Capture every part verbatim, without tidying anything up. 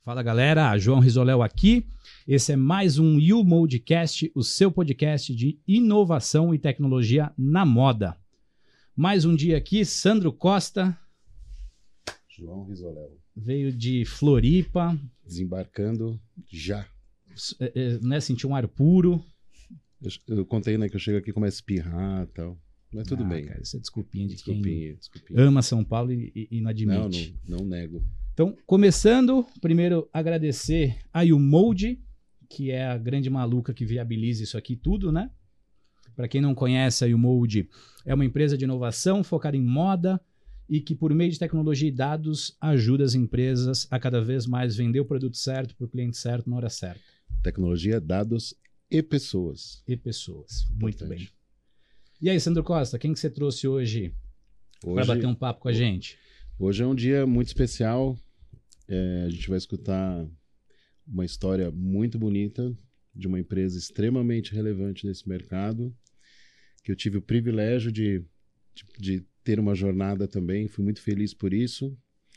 Fala galera, João Risoléu aqui. Esse é mais um YouMoldcast, o seu podcast de inovação e tecnologia na moda. Mais um dia aqui, Sandro Costa. João Risoléu. Veio de Floripa. Desembarcando já. É, é, né, sentiu um ar puro. Eu, eu contei, né, que eu chego aqui e começo a espirrar e tal. Mas tudo ah, bem. Cara, isso é desculpinha de desculpinha, quem desculpinha. ama São Paulo e, e, e não admite. Não, não, não nego. Então, começando, primeiro agradecer a YouMold, que é a grande maluca que viabiliza isso aqui tudo, né? Para quem não conhece, a YouMold é uma empresa de inovação focada em moda e que, por meio de tecnologia e dados, ajuda as empresas a cada vez mais vender o produto certo para o cliente certo na hora certa. Tecnologia, dados e pessoas. E pessoas. Muito Importante. bem. E aí, Sandro Costa, quem que você trouxe hoje, hoje para bater um papo com a gente? Hoje é um dia muito especial. É, a gente vai escutar uma história muito bonita de uma empresa extremamente relevante nesse mercado, que eu tive o privilégio de, de, de ter uma jornada também, fui muito feliz por isso.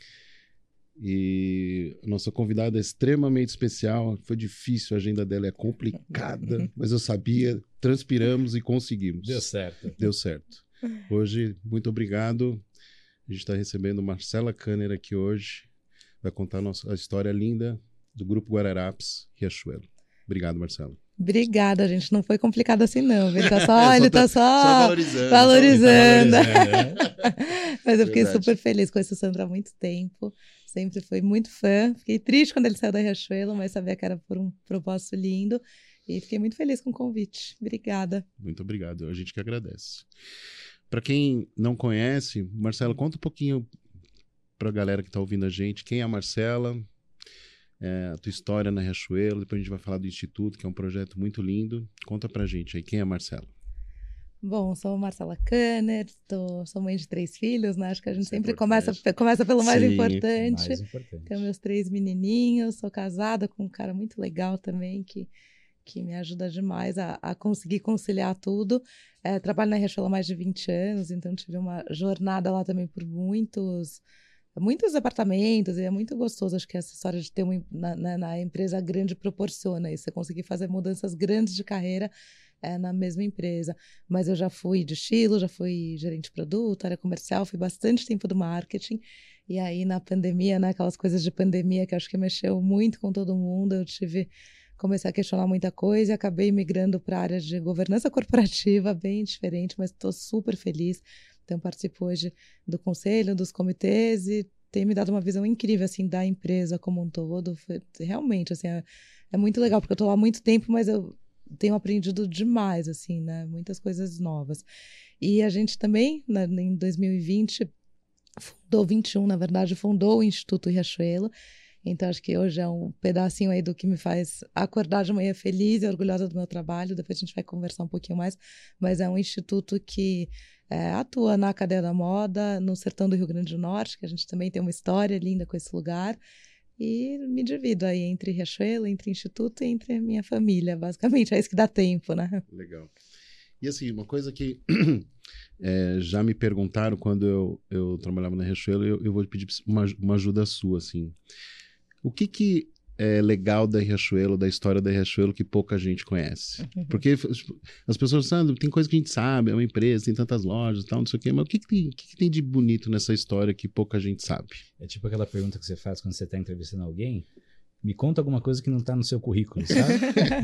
E a nossa convidada é extremamente especial, foi difícil, a agenda dela é complicada, mas eu sabia, transpiramos e conseguimos. Deu certo. Deu certo. Hoje, muito obrigado. A gente está recebendo Marcela Kanner aqui hoje. Vai contar a, nossa, a história linda do Grupo Guararapes Riachuelo. Obrigado, Marcela. Obrigada, gente. Não foi complicado assim, não. Ele tá só, ele tá só, só valorizando. valorizando. Tá valorizando, né? Mas eu fiquei Verdade. super feliz com esse Sandro há muito tempo. Sempre fui muito fã. Fiquei triste quando ele saiu da Riachuelo, mas sabia que era por um propósito lindo. E fiquei muito feliz com o convite. Obrigada. Muito obrigado. A gente que agradece. Para quem não conhece, Marcela, conta um pouquinho para a galera que está ouvindo a gente. Quem é a Marcela? É, a tua história na Riachuelo. Depois a gente vai falar do Instituto, que é um projeto muito lindo. Conta pra gente aí. Quem é a Marcela? Bom, sou Marcela Kanner, tô, sou mãe de três filhos, né? Acho que a gente Isso é sempre importante. começa, começa pelo mais Sim, importante. Mais importante. Tenho meus três menininhos, sou casada com um cara muito legal também, que, que me ajuda demais a, a conseguir conciliar tudo. É, trabalho na Riachuelo há mais de vinte anos, então tive uma jornada lá também por muitos... muitos departamentos, e é muito gostoso, acho que essa história de ter uma, na, na, na empresa grande proporciona isso, você conseguir fazer mudanças grandes de carreira é, na mesma empresa. Mas eu já fui de estilo, já fui gerente de produto, área comercial, fui bastante tempo do marketing, e aí na pandemia, né, aquelas coisas de pandemia que acho que mexeu muito com todo mundo, eu tive, comecei a questionar muita coisa e acabei migrando para a área de governança corporativa, bem diferente, mas estou super feliz. Então, participo hoje do conselho, dos comitês e tem me dado uma visão incrível, assim, da empresa como um todo. Foi, realmente, assim, é, é muito legal, porque eu estou lá há muito tempo, mas eu tenho aprendido demais, assim, né? Muitas coisas novas. E a gente também, né, em dois mil e vinte, fundou, vinte e um, na verdade, fundou o Instituto Riachuelo. Então, acho que hoje é um pedacinho aí do que me faz acordar de manhã feliz e orgulhosa do meu trabalho. Depois a gente vai conversar um pouquinho mais. Mas é um instituto que é, atua na cadeia da moda, no sertão do Rio Grande do Norte, que a gente também tem uma história linda com esse lugar. E me divido aí entre Riachuelo, entre instituto e entre a minha família. Basicamente, é isso que dá tempo, né? Legal. E assim, uma coisa que é, já me perguntaram quando eu, eu trabalhava na Riachuelo, eu, eu vou pedir uma, uma ajuda sua, assim. O que que é legal da Riachuelo, da história da Riachuelo, que pouca gente conhece? Porque as pessoas sabem, tem coisa que a gente sabe, é uma empresa, tem tantas lojas e tal, não sei o quê, mas o que que tem, o que que tem de bonito nessa história que pouca gente sabe? É tipo aquela pergunta que você faz quando você está entrevistando alguém. Me conta alguma coisa que não está no seu currículo, sabe?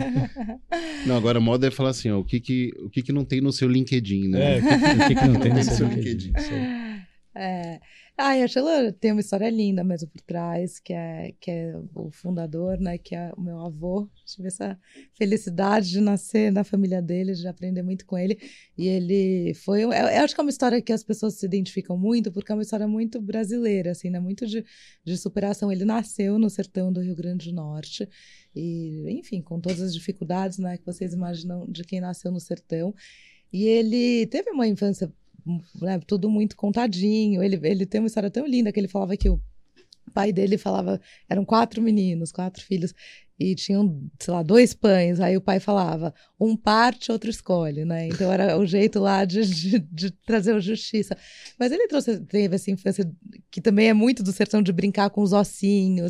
Não, agora a moda é falar assim, ó, o que que, o que que não tem no seu LinkedIn, né? É, o que, o que, que não tem no Tem seu no LinkedIn? LinkedIn. Isso aí. É. Ah, e a Sheila tem uma história linda mesmo por trás, que é, que é o fundador, né, que é o meu avô. Tive essa felicidade de nascer na família dele, de aprender muito com ele. E ele foi... Eu, eu acho que é uma história que as pessoas se identificam muito, porque é uma história muito brasileira, assim, né, muito de, de superação. Ele nasceu no sertão do Rio Grande do Norte, e, enfim, com todas as dificuldades, né, que vocês imaginam de quem nasceu no sertão. E ele teve uma infância... né, tudo muito contadinho. Ele, ele tem uma história tão linda que ele falava que o pai dele falava, eram quatro meninos, quatro filhos, e tinham, sei lá, dois pães. Aí o pai falava, um parte, outro escolhe, né? Então era o jeito lá de, de, de trazer a justiça. Mas ele trouxe, teve essa infância que também é muito do sertão, de brincar com os ossinhos,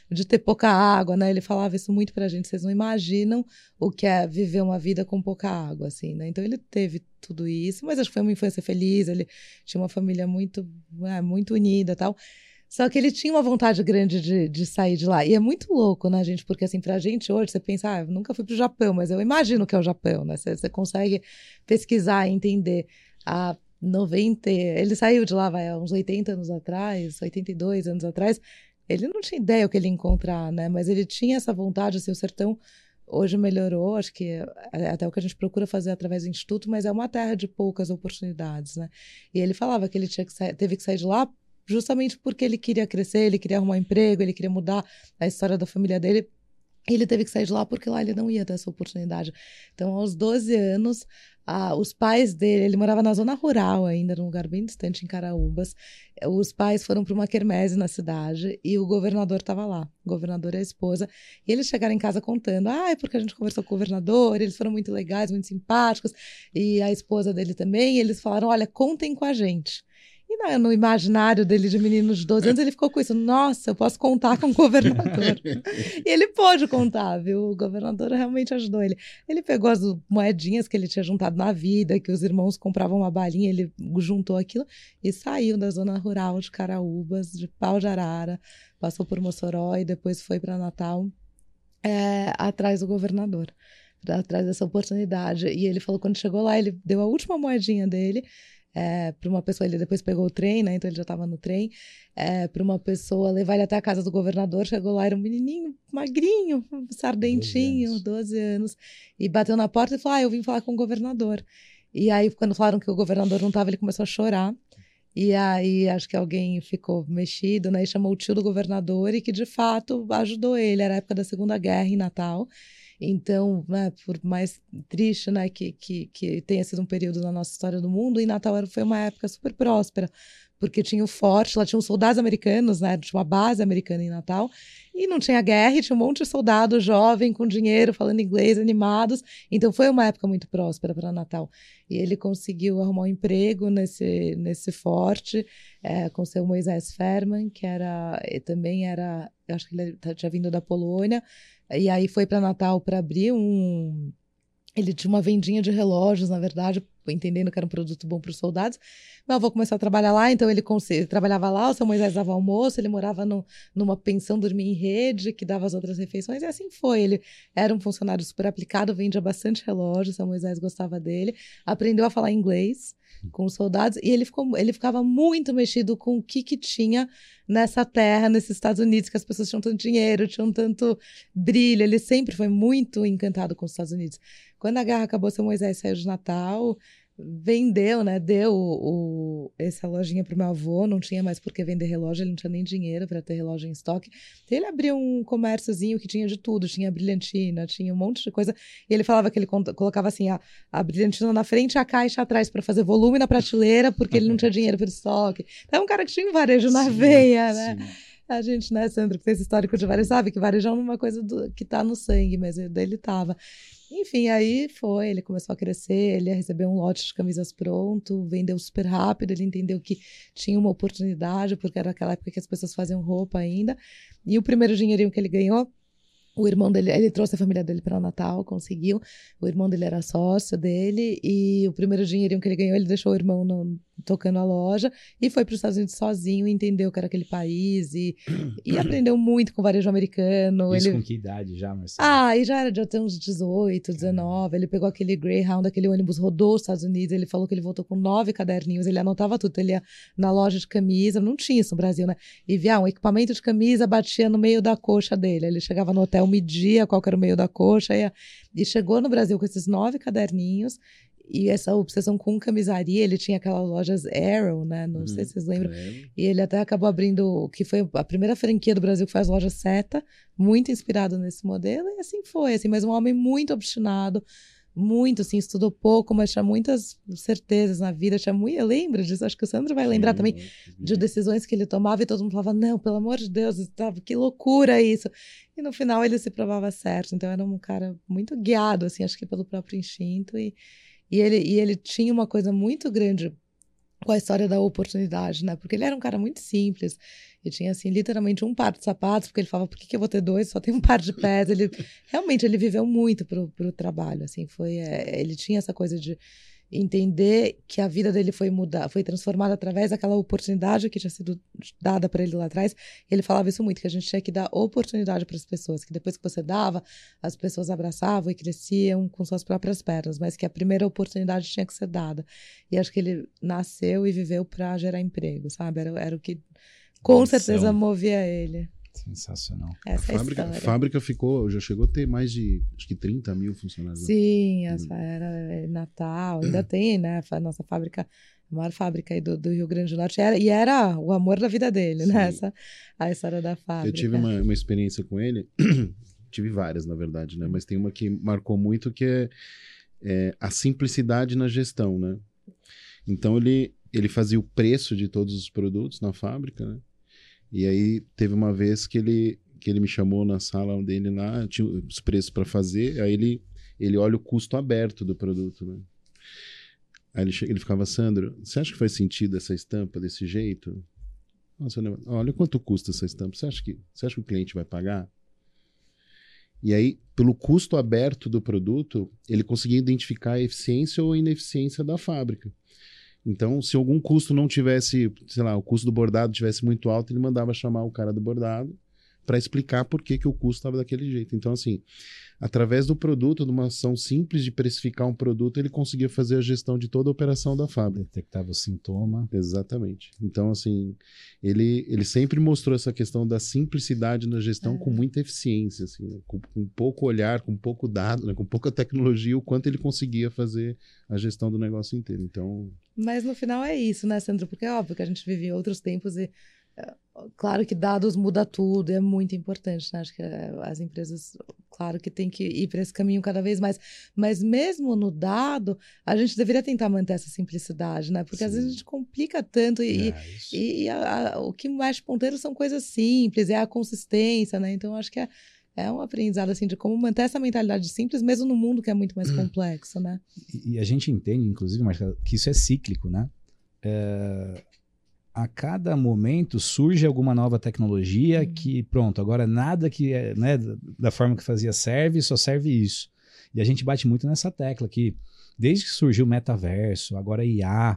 de ter pouca água, né? Ele falava isso muito pra gente, vocês não imaginam o que é viver uma vida com pouca água, assim, né? Então ele teve tudo isso, mas acho que foi uma infância feliz, ele tinha uma família muito, é, muito unida e tal. Só que ele tinha uma vontade grande de, de sair de lá. E é muito louco, né, gente? Porque, assim, pra gente hoje, você pensa, ah, eu nunca fui pro Japão, mas eu imagino que é o Japão, né? Você, você consegue pesquisar e entender. A noventa... Ele saiu de lá, vai, há uns oitenta anos atrás, oitenta e dois anos atrás. Ele não tinha ideia o que ele ia encontrar, né? Mas ele tinha essa vontade, assim, o sertão hoje melhorou, acho que é até o que a gente procura fazer através do Instituto, mas é uma terra de poucas oportunidades, né? E ele falava que ele tinha que sa- teve que sair de lá justamente porque ele queria crescer, ele queria arrumar um emprego, ele queria mudar a história da família dele. E ele teve que sair de lá porque lá ele não ia ter essa oportunidade. Então, aos doze anos, ah, os pais dele, ele morava na zona rural ainda, num lugar bem distante, em Caraúbas. Os pais foram para uma quermesse na cidade e o governador estava lá, o governador e a esposa. E eles chegaram em casa contando, ah, é porque a gente conversou com o governador, eles foram muito legais, muito simpáticos, e a esposa dele também. E eles falaram, olha, contem com a gente. E no, no imaginário dele de menino de doze anos, ele ficou com isso. Nossa, eu posso contar com o governador. E ele pôde contar, viu? O governador realmente ajudou ele. Ele pegou as moedinhas que ele tinha juntado na vida, que os irmãos compravam uma balinha, ele juntou aquilo e saiu da zona rural de Caraúbas, de Pau de Arara, passou por Mossoró e depois foi para Natal, é, atrás do governador, atrás dessa oportunidade. E ele falou que quando chegou lá, ele deu a última moedinha dele, É, para uma pessoa, ele depois pegou o trem, né? Então ele já estava no trem, é, para uma pessoa levar ele até a casa do governador. Chegou lá, era um menininho magrinho, sardentinho, doze anos, e bateu na porta e falou: ah, eu vim falar com o governador. E aí, quando falaram que o governador não estava, ele começou a chorar. E aí, acho que alguém ficou mexido, né? E chamou o tio do governador e que, de fato, ajudou ele. Era a época da Segunda Guerra em Natal. Então, né, por mais triste, né, que, que, que tenha sido um período na nossa história do mundo, em Natal era- foi uma época super próspera, porque tinha o forte, lá tinham soldados americanos, né, tinha uma base americana em Natal, e não tinha guerra, e tinha um monte de soldado jovem, com dinheiro, falando inglês, animados. Então foi uma época muito próspera para Natal. E ele conseguiu arrumar um emprego nesse, nesse forte, é, com o seu Moisés Ferman, que era, e também era, eu acho que ele tinha vindo da Polônia. E aí foi para Natal para abrir um... Ele tinha uma vendinha de relógios, na verdade, entendendo que era um produto bom para os soldados. Meu avô começou a trabalhar lá, então ele, cons... ele trabalhava lá, o seu Moisés dava almoço, ele morava no... numa pensão, dormia em rede, que dava as outras refeições, e assim foi. Ele era um funcionário super aplicado, vendia bastante relógio, o seu Moisés gostava dele, aprendeu a falar inglês com os soldados, e ele, ficou... ele ficava muito mexido com o que, que tinha nessa terra, nesses Estados Unidos, que as pessoas tinham tanto dinheiro, tinham tanto brilho. Ele sempre foi muito encantado com os Estados Unidos. Quando a guerra acabou, seu Moisés saiu de Natal, vendeu, né? Deu o, o, essa lojinha para o meu avô, não tinha mais por que vender relógio, ele não tinha nem dinheiro para ter relógio em estoque. Então, ele abriu um comérciozinho que tinha de tudo, tinha brilhantina, tinha um monte de coisa. E ele falava que ele colocava assim a, a brilhantina na frente e a caixa atrás para fazer volume na prateleira, porque ele não tinha dinheiro para estoque. Então, é um cara que tinha um varejo na Sim, veia, né? sim. A gente, né, Sandro, que tem esse histórico de varejo, sabe que varejo é uma coisa do, que tá no sangue, mas dele tava. Enfim, aí foi, ele começou a crescer, ele ia receber um lote de camisas pronto, vendeu super rápido, ele entendeu que tinha uma oportunidade, porque era aquela época que as pessoas faziam roupa ainda. E o primeiro dinheirinho que ele ganhou, o irmão dele, ele trouxe a família dele para o Natal, conseguiu. O irmão dele era sócio dele, e o primeiro dinheirinho que ele ganhou, ele deixou o irmão no, tocando a loja e foi para os Estados Unidos sozinho, entendeu que era aquele país e, e aprendeu muito com o varejo americano. Isso ele... com que idade já, Marcelo? Ah, e já era de até uns dezoito, dezenove. Ele pegou aquele Greyhound, aquele ônibus, rodou os Estados Unidos. Ele falou que ele voltou com nove caderninhos. Ele anotava tudo. Ele ia na loja de camisa, não tinha isso no Brasil, né? E via um equipamento de camisa, batia no meio da coxa dele. Ele chegava no hotel, media qual que era o meio da coxa. Ia... E chegou no Brasil com esses nove caderninhos. E essa obsessão com camisaria, ele tinha aquelas lojas Arrow, né? Não uhum, sei se vocês lembram. Lembro. E ele até acabou abrindo, o que foi a primeira franquia do Brasil, que foi as lojas Seta, muito inspirado nesse modelo, e assim foi, assim, mas um homem muito obstinado, muito, assim, estudou pouco, mas tinha muitas certezas na vida, tinha muito, eu lembro disso, acho que o Sandro vai lembrar Sim, também, de decisões que ele tomava, e todo mundo falava, não, pelo amor de Deus, que loucura isso. E no final ele se provava certo, então era um cara muito guiado, assim, acho que pelo próprio instinto, e E ele, e ele tinha uma coisa muito grande com a história da oportunidade, né? Porque ele era um cara muito simples. E tinha, assim, literalmente um par de sapatos, porque ele falava, por que, que eu vou ter dois? Só tem um par de pés. Ele, realmente, ele viveu muito pro, pro trabalho, assim. Foi, é, ele tinha essa coisa de entender que a vida dele foi mudar, foi transformada através daquela oportunidade que tinha sido dada para ele lá atrás. Ele falava isso muito, que a gente tinha que dar oportunidade para as pessoas, que depois que você dava, as pessoas abraçavam e cresciam com suas próprias pernas, mas que a primeira oportunidade tinha que ser dada. E acho que ele nasceu e viveu para gerar emprego, sabe? Era, era o que com Missão. certeza movia ele. Sensacional. Essa a fábrica, é a a fábrica ficou, já chegou a ter mais de, acho que trinta mil funcionários. Sim, essa era Natal, ainda tem, né? A nossa fábrica, a maior fábrica aí do, do Rio Grande do Norte, era, e era o amor da vida dele, Sim. né? Essa, a história da fábrica. Eu tive uma, uma experiência com ele, tive várias, na verdade, né? Mas tem uma que marcou muito, que é, é a simplicidade na gestão, né? Então, ele, ele fazia o preço de todos os produtos na fábrica, né? E aí, teve uma vez que ele, que ele me chamou na sala dele lá, tinha os preços para fazer, aí ele, ele olha o custo aberto do produto, né? Aí ele, ele ficava, Sandro, você acha que faz sentido essa estampa desse jeito? Nossa, olha quanto custa essa estampa, você acha que, você acha que o cliente vai pagar? E aí, pelo custo aberto do produto, ele conseguia identificar a eficiência ou a ineficiência da fábrica. Então, se algum custo não tivesse, sei lá, o custo do bordado tivesse muito alto, ele mandava chamar o cara do bordado para explicar por que, que o custo estava daquele jeito. Então, assim, através do produto, de uma ação simples de precificar um produto, ele conseguia fazer a gestão de toda a operação da fábrica. Detectava o sintoma. Exatamente. Então, assim, ele, ele sempre mostrou essa questão da simplicidade na gestão é. com muita eficiência, assim, né? com, com pouco olhar, com pouco dado, né? Com pouca tecnologia, o quanto ele conseguia fazer a gestão do negócio inteiro. Então... Mas no final é isso, né, Sandro? Porque é óbvio que a gente vive em outros tempos e claro que dados muda tudo, é muito importante, né? Acho que as empresas, claro que tem que ir para esse caminho cada vez mais, mas mesmo no dado, a gente deveria tentar manter essa simplicidade, né? Porque Sim. às vezes a gente complica tanto e, é e, e a, a, o que mexe ponteiro são coisas simples, é a consistência, né? Então, acho que é, é um aprendizado, assim, de como manter essa mentalidade simples, mesmo no mundo que é muito mais complexo, né? E, e a gente entende, inclusive, Marcelo, que isso é cíclico, né? É... A cada momento surge alguma nova tecnologia uhum. que, pronto, agora nada que é, né, da forma que fazia serve, só serve isso. E a gente bate muito nessa tecla que, desde que surgiu o metaverso, agora I A,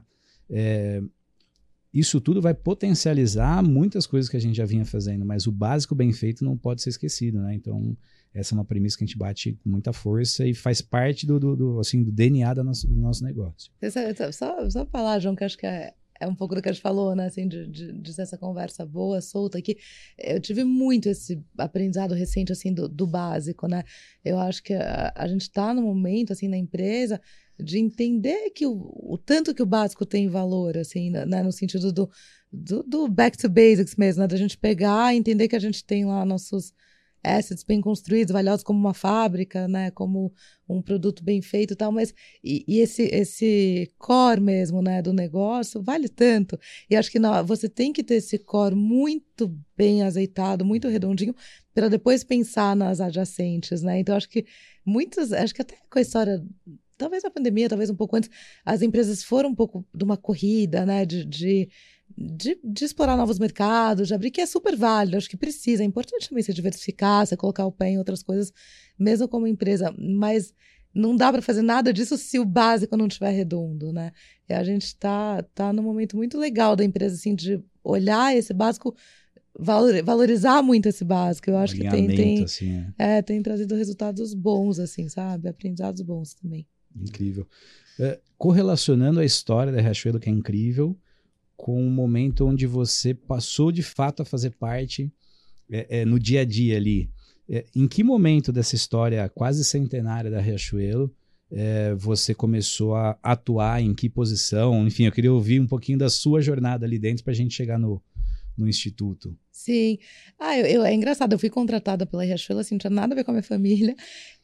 é, isso tudo vai potencializar muitas coisas que a gente já vinha fazendo, mas o básico bem feito não pode ser esquecido, né? Então, essa é uma premissa que a gente bate com muita força e faz parte do, do, do, assim, do D N A do nosso, do nosso negócio. Só, só falar, João, que acho que é... É um pouco do que a gente falou, né? Assim, de, de, de essa conversa boa, solta aqui. Eu tive muito esse aprendizado recente, assim, do, do básico, né? Eu acho que a, a gente está no momento, assim, na empresa, de entender que o, o tanto que o básico tem valor, assim, né? No sentido do, do, do back to basics mesmo, né? Da gente pegar e entender que a gente tem lá nossos assets bem construídos, valiosos como uma fábrica, né, como um produto bem feito e tal, mas e, e esse, esse core mesmo, né, do negócio vale tanto, e acho que não, você tem que ter esse core muito bem azeitado, muito redondinho, para depois pensar nas adjacentes, né, então acho que muitos, acho que até com a história, talvez na pandemia, talvez um pouco antes, as empresas foram um pouco de uma corrida, né, de, de De, de explorar novos mercados, de abrir, que é super válido, acho que precisa, é importante também se diversificar, você colocar o pé em outras coisas, mesmo como empresa, mas não dá para fazer nada disso se o básico não estiver redondo, né? E a gente tá, tá num momento muito legal da empresa, assim, de olhar esse básico, valor, valorizar muito esse básico, eu acho que tem, tem, assim, é. É, tem trazido resultados bons, assim, sabe? Aprendizados bons também. Incrível. É, correlacionando a história da Riachuelo, que é incrível, com um momento onde você passou de fato a fazer parte é, é, no dia a dia ali. É, em que momento dessa história quase centenária da Riachuelo é, você começou a atuar, em que posição? Enfim, eu queria ouvir um pouquinho da sua jornada ali dentro para a gente chegar no, no Instituto. Sim. Ah, eu, eu, é engraçado, eu fui contratada pela Riachuelo, assim, não tinha nada a ver com a minha família.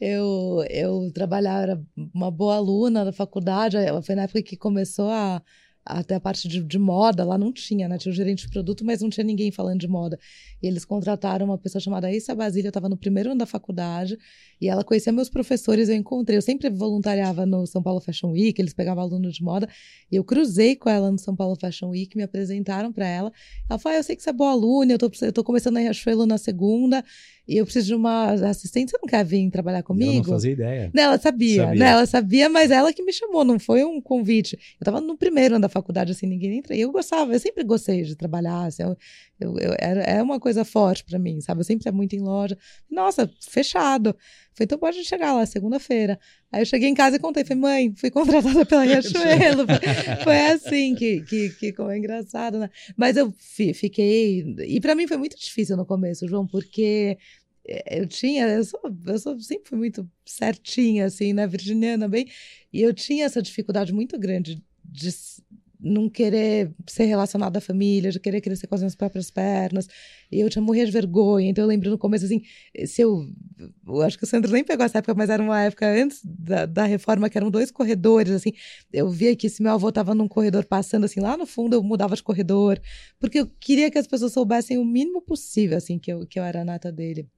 Eu, eu trabalhava, era uma boa aluna da faculdade, foi na época que começou a até a parte de, de moda, lá não tinha, né? Tinha o gerente de produto, mas não tinha ninguém falando de moda. E eles contrataram uma pessoa chamada Issa Basílio, eu estava no primeiro ano da faculdade, e ela conhecia meus professores, eu encontrei. Eu sempre voluntariava no São Paulo Fashion Week, eles pegavam aluno de moda, e eu cruzei com ela no São Paulo Fashion Week, me apresentaram para ela. Ela falou, ah, eu sei que você é boa aluna, eu tô, eu tô começando na Riachuelo na segunda, e eu preciso de uma assistente, você não quer vir trabalhar comigo? Eu não fazia ideia. Não, ela sabia, sabia. Né? Ela sabia, mas ela que me chamou, não foi um convite. Eu tava no primeiro ano da faculdade, assim, ninguém nem entra. E eu gostava, eu sempre gostei de trabalhar, assim, eu, eu, eu, era, é uma coisa forte pra mim, sabe? Eu sempre ia muito em loja. Nossa, fechado. Falei, então pode chegar lá, segunda-feira. Aí eu cheguei em casa e contei, falei, mãe, fui contratada pela Riachuelo. Foi assim que, que, que como é engraçado, né? Mas eu fi, fiquei... E pra mim foi muito difícil no começo, João, porque... Eu tinha, eu, sou, eu sou, sempre fui muito certinha, assim, né, virginiana, bem, e eu tinha essa dificuldade muito grande de não querer ser relacionada à família, de querer crescer com as minhas próprias pernas, e eu tinha morria de vergonha, então eu lembro no começo, assim, se eu, eu acho que o Sandro nem pegou essa época, mas era uma época antes da, da reforma, que eram dois corredores, assim, eu via que se meu avô estava num corredor passando, assim, lá no fundo eu mudava de corredor, porque eu queria que as pessoas soubessem o mínimo possível, assim, que eu, que eu era a nata dele.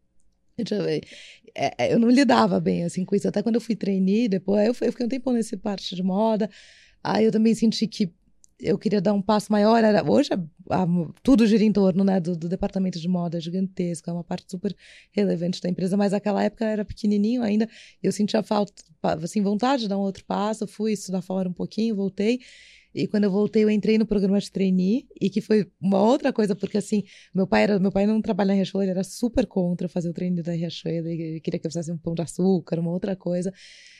Eu não lidava bem assim com isso, até quando eu fui trainee, depois eu fiquei um tempo nesse parte de moda, aí eu também senti que eu queria dar um passo maior, era, hoje a, a, tudo gira em torno, né, do, do departamento de moda gigantesco, é uma parte super relevante da empresa, mas naquela época era pequenininho ainda, eu sentia falta, assim, vontade de dar um outro passo, fui estudar fora um pouquinho, voltei. E quando eu voltei, eu entrei no programa de trainee, e que foi uma outra coisa, porque assim, meu pai, era, meu pai não trabalha na Riachuelo, ele era super contra fazer o trainee da Riachuelo, ele queria que eu fizesse um pão de açúcar, uma outra coisa.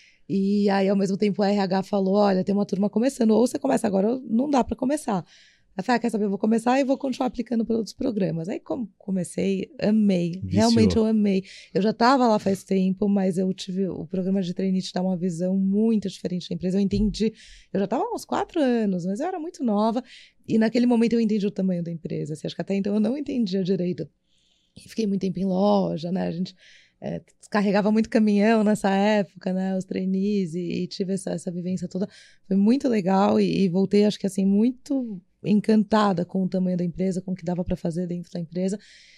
E aí, ao mesmo tempo, o R H falou, olha, tem uma turma começando, ou você começa agora, ou não dá para começar. Eu falei, ah, quer saber, eu vou começar e vou continuar aplicando para outros programas. Aí, como comecei, amei. Viciou. Realmente eu amei. Eu já estava lá faz tempo, mas eu tive o programa de trainee te dá uma visão muito diferente da empresa. Eu entendi. Eu já estava há uns quatro anos, mas eu era muito nova. E naquele momento eu entendi o tamanho da empresa. Assim, acho que até então eu não entendia direito. E fiquei muito tempo em loja, né? A gente é, descarregava muito caminhão nessa época, né? Os trainees, e, e tive essa, essa vivência toda. Foi muito legal e, e voltei, acho que assim, muito encantada com o tamanho da empresa, com o que dava para fazer dentro da empresa.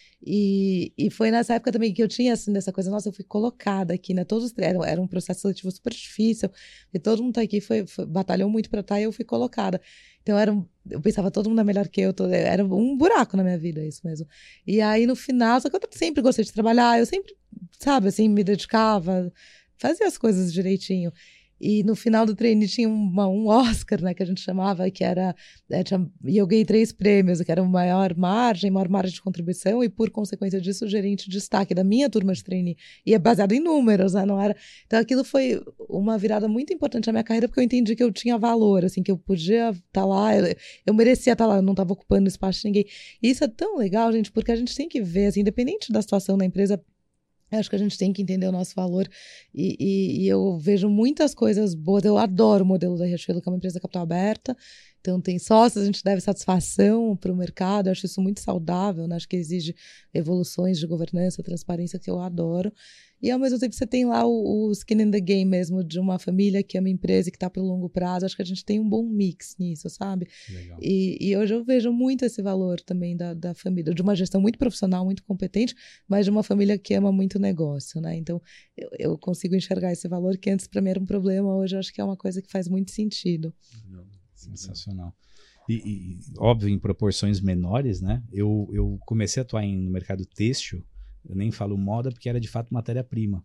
E, e foi nessa época também que eu tinha, assim, dessa coisa, nossa, eu fui colocada aqui, né? Todos era, era um processo seletivo super difícil, e todo mundo tá aqui, foi, foi, batalhou muito para estar, e eu fui colocada. Então, era um, eu pensava, todo mundo é melhor que eu, todo, era um buraco na minha vida, isso mesmo. E aí, no final, só que eu sempre gostei de trabalhar, eu sempre, sabe, assim, me dedicava, fazia as coisas direitinho. E no final do trainee tinha uma, um Oscar, né, que a gente chamava, que era... É, tinha, e eu ganhei três prêmios, que era o maior margem, maior margem de contribuição e, por consequência disso, o gerente de destaque da minha turma de trainee. E é baseado em números, né, não era... Então, aquilo foi uma virada muito importante na minha carreira, porque eu entendi que eu tinha valor, assim, que eu podia estar lá, eu, eu merecia estar lá, eu não estava ocupando espaço de ninguém. E isso é tão legal, gente, porque a gente tem que ver, assim, independente da situação da empresa, acho que a gente tem que entender o nosso valor e, e, e eu vejo muitas coisas boas. Eu adoro o modelo da Riachuelo, que é uma empresa capital aberta, então tem sócios, a gente deve satisfação para o mercado, eu acho isso muito saudável, né? Acho que exige evoluções de governança, transparência, que eu adoro. E ao mesmo tempo você tem lá o, o skin in the game mesmo, de uma família que é uma empresa que está para o longo prazo. Acho que a gente tem um bom mix nisso, sabe? Legal. E, e hoje eu vejo muito esse valor também da, da família, de uma gestão muito profissional, muito competente, mas de uma família que ama muito o negócio, né? Então eu, eu consigo enxergar esse valor que antes para mim era um problema, hoje eu acho que é uma coisa que faz muito sentido. Sensacional. E, e óbvio, em proporções menores, né? Eu, eu comecei a atuar em, no mercado têxtil. Eu nem falo moda porque era de fato matéria-prima.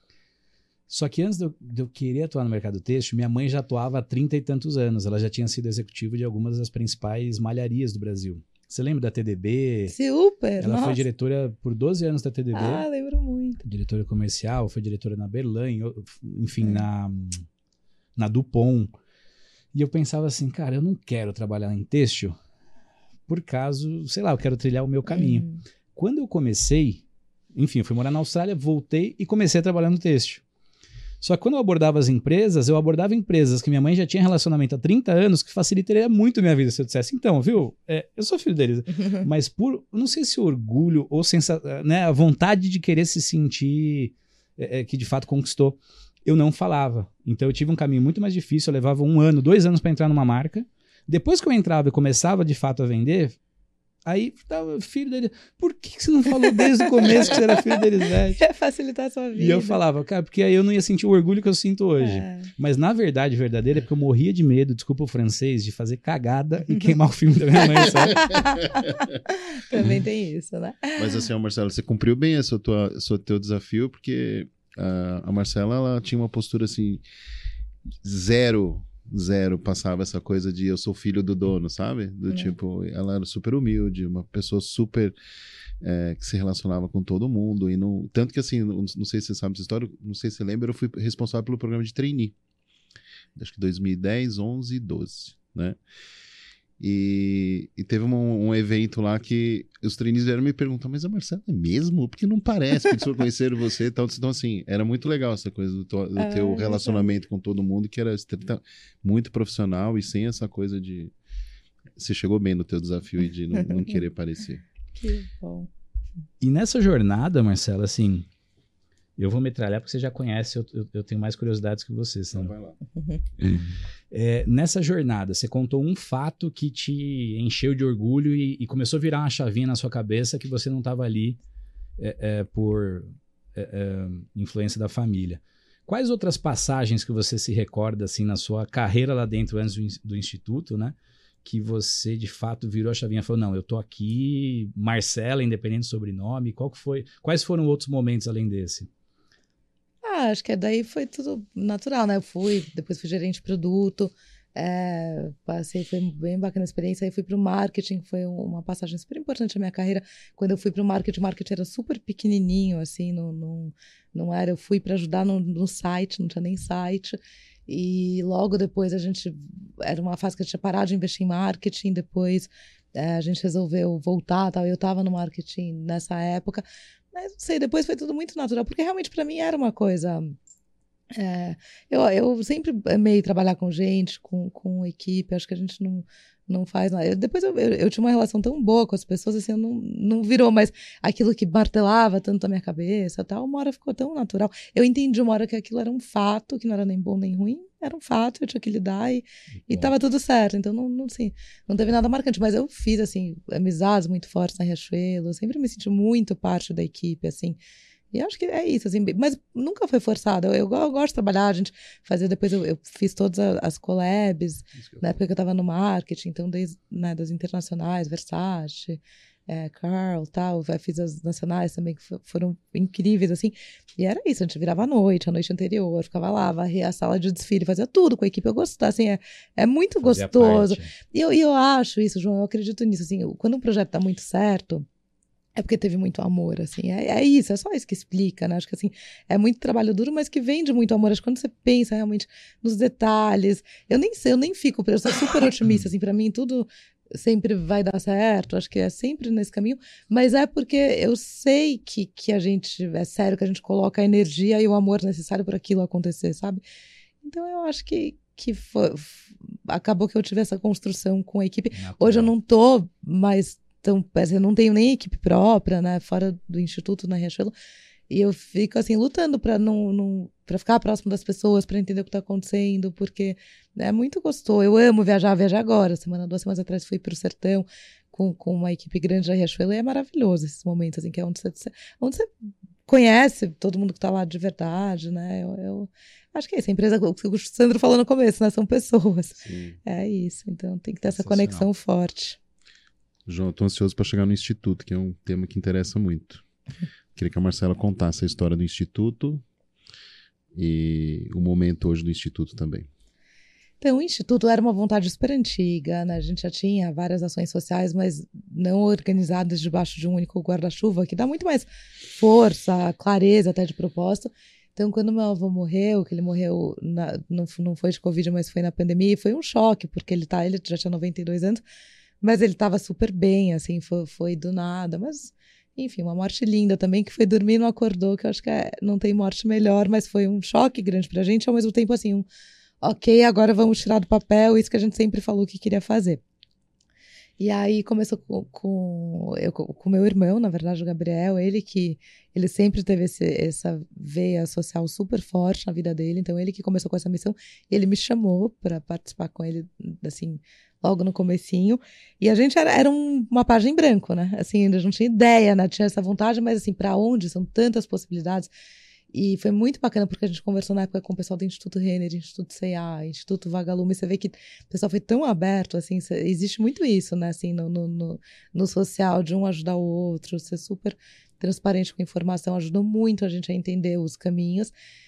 Só que antes de eu, de eu querer atuar no mercado têxtil, minha mãe já atuava há trinta e tantos anos. Ela já tinha sido executiva de algumas das principais malharias do Brasil. Você lembra da T D B? Super! Ela nossa. foi diretora por doze anos da T D B. Ah, lembro muito. Diretora comercial, foi diretora na Berlan, enfim, é. na, na Dupont. E eu pensava assim, cara, eu não quero trabalhar em têxtil por caso, sei lá, eu quero trilhar o meu caminho. Hum. Quando eu comecei, enfim, eu fui morar na Austrália, voltei e comecei a trabalhar no têxtil. Só que quando eu abordava as empresas, eu abordava empresas que minha mãe já tinha relacionamento há trinta anos, que facilitaria muito a minha vida se eu dissesse, então, viu, é, eu sou filho deles, mas por, não sei se orgulho ou sensa, né, a vontade de querer se sentir é, é, que de fato conquistou, eu não falava. Então eu tive um caminho muito mais difícil, eu levava um ano, dois anos para entrar numa marca, Depois que eu entrava e começava de fato a vender, aí tava filho dele. Por que você não falou desde o começo que você era filho da Elisete? É facilitar a sua vida. E eu falava, cara, porque aí eu não ia sentir o orgulho que eu sinto hoje. É. Mas na verdade, verdadeira, é porque eu morria de medo, desculpa o francês, de fazer cagada e queimar o filme da minha mãe, sabe? Também tem isso, né? Mas assim, ó, Marcelo, você cumpriu bem esse tua, seu teu desafio, porque a, a Marcela, ela tinha uma postura assim, zero, zero, passava essa coisa de eu sou filho do dono, sabe? Do Uhum. tipo, ela era super humilde, uma pessoa super é, que se relacionava com todo mundo, e não, tanto que assim, não, não sei se você sabe dessa história, não sei se você lembra, eu fui responsável pelo programa de trainee, acho que dois mil e dez, onze e doze, né? E, e teve um, um evento lá que os trainees vieram me perguntar, mas a Marcela é mesmo? Porque não parece, porque eles foram conhecer você. Então, então, assim, era muito legal essa coisa do, to, do Ah, teu é relacionamento com todo mundo, que era estrita, muito profissional e sem essa coisa de... Você chegou bem no teu desafio e de não, não querer parecer. Que bom. E nessa jornada, Marcela, assim, eu vou metralhar porque você já conhece, eu, eu, eu tenho mais curiosidades que você. Então Senão... vai lá. É, nessa jornada, você contou um fato que te encheu de orgulho e, e começou a virar uma chavinha na sua cabeça que você não estava ali é, é, por é, é, influência da família. Quais outras passagens que você se recorda assim na sua carreira lá dentro, antes do, do Instituto, né? Que você de fato virou a chavinha e falou, não, eu tô aqui, Marcela, independente do sobrenome, qual que foi, quais foram outros momentos além desse? Ah, acho que daí foi tudo natural, né? Eu fui, depois fui gerente de produto, é, passei, foi bem bacana a experiência. Aí fui para o marketing, foi uma passagem super importante na minha carreira. Quando eu fui para o marketing, o marketing era super pequenininho, assim, não, não, não era. Eu fui para ajudar no, no site, não tinha nem site. E logo depois a gente, era uma fase que a gente tinha parado de investir em marketing, depois é, a gente resolveu voltar, tal. Eu estava no marketing nessa época. Mas não sei, depois foi tudo muito natural, porque realmente para mim era uma coisa. É, eu, eu sempre amei trabalhar com gente, com, com equipe, acho que a gente não, não faz nada. Eu, depois eu, eu, eu tinha uma relação tão boa com as pessoas, assim, eu não, não virou mais aquilo que martelava tanto na minha cabeça, tal. Uma hora ficou tão natural. Eu entendi uma hora que aquilo era um fato, que não era nem bom nem ruim, era um fato, eu tinha que lidar e, e tava tudo certo. Então, não, não, assim, não teve nada marcante, mas eu fiz, assim, amizades muito fortes na Riachuelo, eu sempre me senti muito parte da equipe, assim. E acho que é isso, assim, mas nunca foi forçado. Eu, eu, eu gosto de trabalhar, a gente fazia, depois eu, eu fiz todas as collabs, na época que eu tava no marketing, então desde, né, das internacionais, Versace, é, Carl, tal, eu fiz as nacionais também, que foram incríveis, assim, e era isso, a gente virava à noite, a noite anterior, ficava lá, varria a sala de desfile, fazia tudo com a equipe, eu gostava, assim, é, é muito Fazia gostoso. parte. E eu, e eu acho isso, João, eu acredito nisso, assim, quando um projeto tá muito certo, é porque teve muito amor, assim, é, é isso, é só isso que explica, né, acho que assim, é muito trabalho duro, mas que vem de muito amor, acho que quando você pensa realmente nos detalhes, eu nem sei, eu nem fico, eu sou super otimista, assim, pra mim tudo sempre vai dar certo, acho que é sempre nesse caminho, mas é porque eu sei que, que a gente, é sério, que a gente coloca a energia e o amor necessário para aquilo acontecer, sabe? Então eu acho que, que foi, acabou que eu tive essa construção com a equipe, Natural. Hoje eu não tô mais Então, eu não tenho nem equipe própria, né? Fora do Instituto na Riachuelo. E eu fico, assim, lutando para não, não, para ficar próximo das pessoas, para entender o que está acontecendo, porque é muito gostoso. Eu amo viajar, viajar agora. Semana, duas semanas atrás fui para o Sertão com, com uma equipe grande da Riachuelo e é maravilhoso esses momentos, assim, que é onde você, onde você conhece todo mundo que está lá de verdade, né? Eu, eu acho que é isso. A empresa, o que o Sandro falou no começo, né? São pessoas. Sim. É isso. Então tem que ter essa conexão forte. João, eu tô ansioso para chegar no Instituto, que é um tema que interessa muito. Queria que a Marcela contasse a história do Instituto e o momento hoje do Instituto também. Então, o Instituto era uma vontade super antiga, né? A gente já tinha várias ações sociais, mas não organizadas debaixo de um único guarda-chuva, que dá muito mais força, clareza até de propósito. Então, quando meu avô morreu, que ele morreu, na, não, não foi de Covid, mas foi na pandemia, foi um choque, porque ele, tá, ele já tinha noventa e dois anos, mas ele estava super bem, assim, foi, foi do nada. Mas, enfim, uma morte linda também, que foi dormir e não acordou, que eu acho que é, não tem morte melhor, mas foi um choque grande pra gente, ao mesmo tempo, assim, um ok, agora vamos tirar do papel isso que a gente sempre falou que queria fazer. E aí começou com, com, eu, com meu irmão, na verdade, o Gabriel, ele que ele sempre teve esse, essa veia social super forte na vida dele, então ele que começou com essa missão, ele me chamou para participar com ele, assim, logo no comecinho, e a gente era, era um, uma página em branco, né? Assim, a gente não tinha ideia, né? Tinha essa vontade, mas assim, para onde? São tantas possibilidades. E foi muito bacana, porque a gente conversou na época com o pessoal do Instituto Renner, Instituto C E A, Instituto Vagalume, você vê que o pessoal foi tão aberto, assim, existe muito isso, né, assim, no, no, no, no social, de um ajudar o outro, ser super transparente com a informação, ajudou muito a gente a entender os caminhos,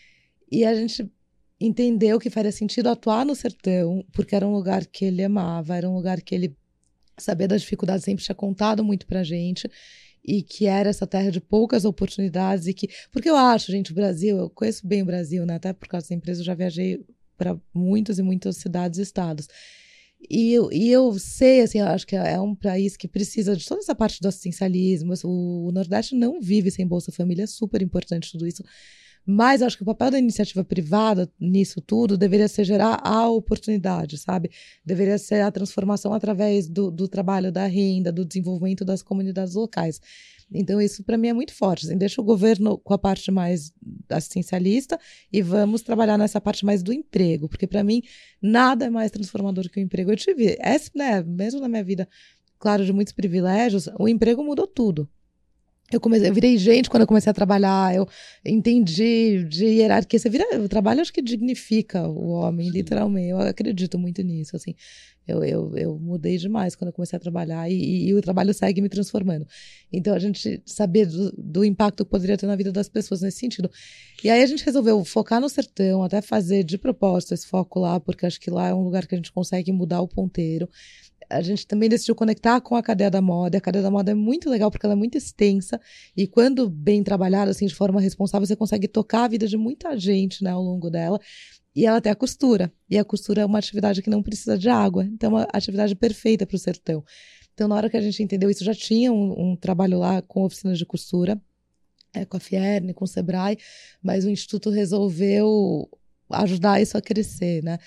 e a gente entendeu que faria sentido atuar no sertão, porque era um lugar que ele amava, era um lugar que ele sabia das dificuldades, sempre tinha contado muito pra gente, e que era essa terra de poucas oportunidades, e que, porque eu acho, gente, o Brasil, eu conheço bem o Brasil, né, até por causa da empresa, eu já viajei para muitas e muitas cidades e estados, e eu, e eu sei, assim, eu acho que é um país que precisa de toda essa parte do assistencialismo, o, o Nordeste não vive sem Bolsa Família, é super importante tudo isso, mas eu acho que o papel da iniciativa privada nisso tudo deveria ser gerar a oportunidade, sabe? Deveria ser a transformação através do, do trabalho, da renda, do desenvolvimento das comunidades locais. Então, isso para mim é muito forte. Assim, deixa o governo com a parte mais assistencialista e vamos trabalhar nessa parte mais do emprego, porque para mim nada é mais transformador que o emprego. Eu tive, essa, né, mesmo na minha vida, claro, de muitos privilégios, o emprego mudou tudo. Eu, comecei, eu virei gente quando eu comecei a trabalhar, eu entendi de hierarquia. Você vira, o trabalho acho que dignifica o homem, literalmente. Eu acredito muito nisso, assim. Eu, eu, eu mudei demais quando eu comecei a trabalhar e, e, e o trabalho segue me transformando. Então, a gente saber do, do impacto que poderia ter na vida das pessoas nesse sentido. E aí a gente resolveu focar no sertão, até fazer de propósito esse foco lá, porque acho que lá é um lugar que a gente consegue mudar o ponteiro. A gente também decidiu conectar com a cadeia da moda. A cadeia da moda é muito legal porque ela é muito extensa e quando bem trabalhada, assim, de forma responsável, você consegue tocar a vida de muita gente, né, ao longo dela. E ela tem a costura. E a costura é uma atividade que não precisa de água. Então, é uma atividade perfeita para o sertão. Então, na hora que a gente entendeu isso, já tinha um, um trabalho lá com oficinas de costura, é, com a Fierne, com o Sebrae, mas o Instituto resolveu ajudar isso a crescer, né?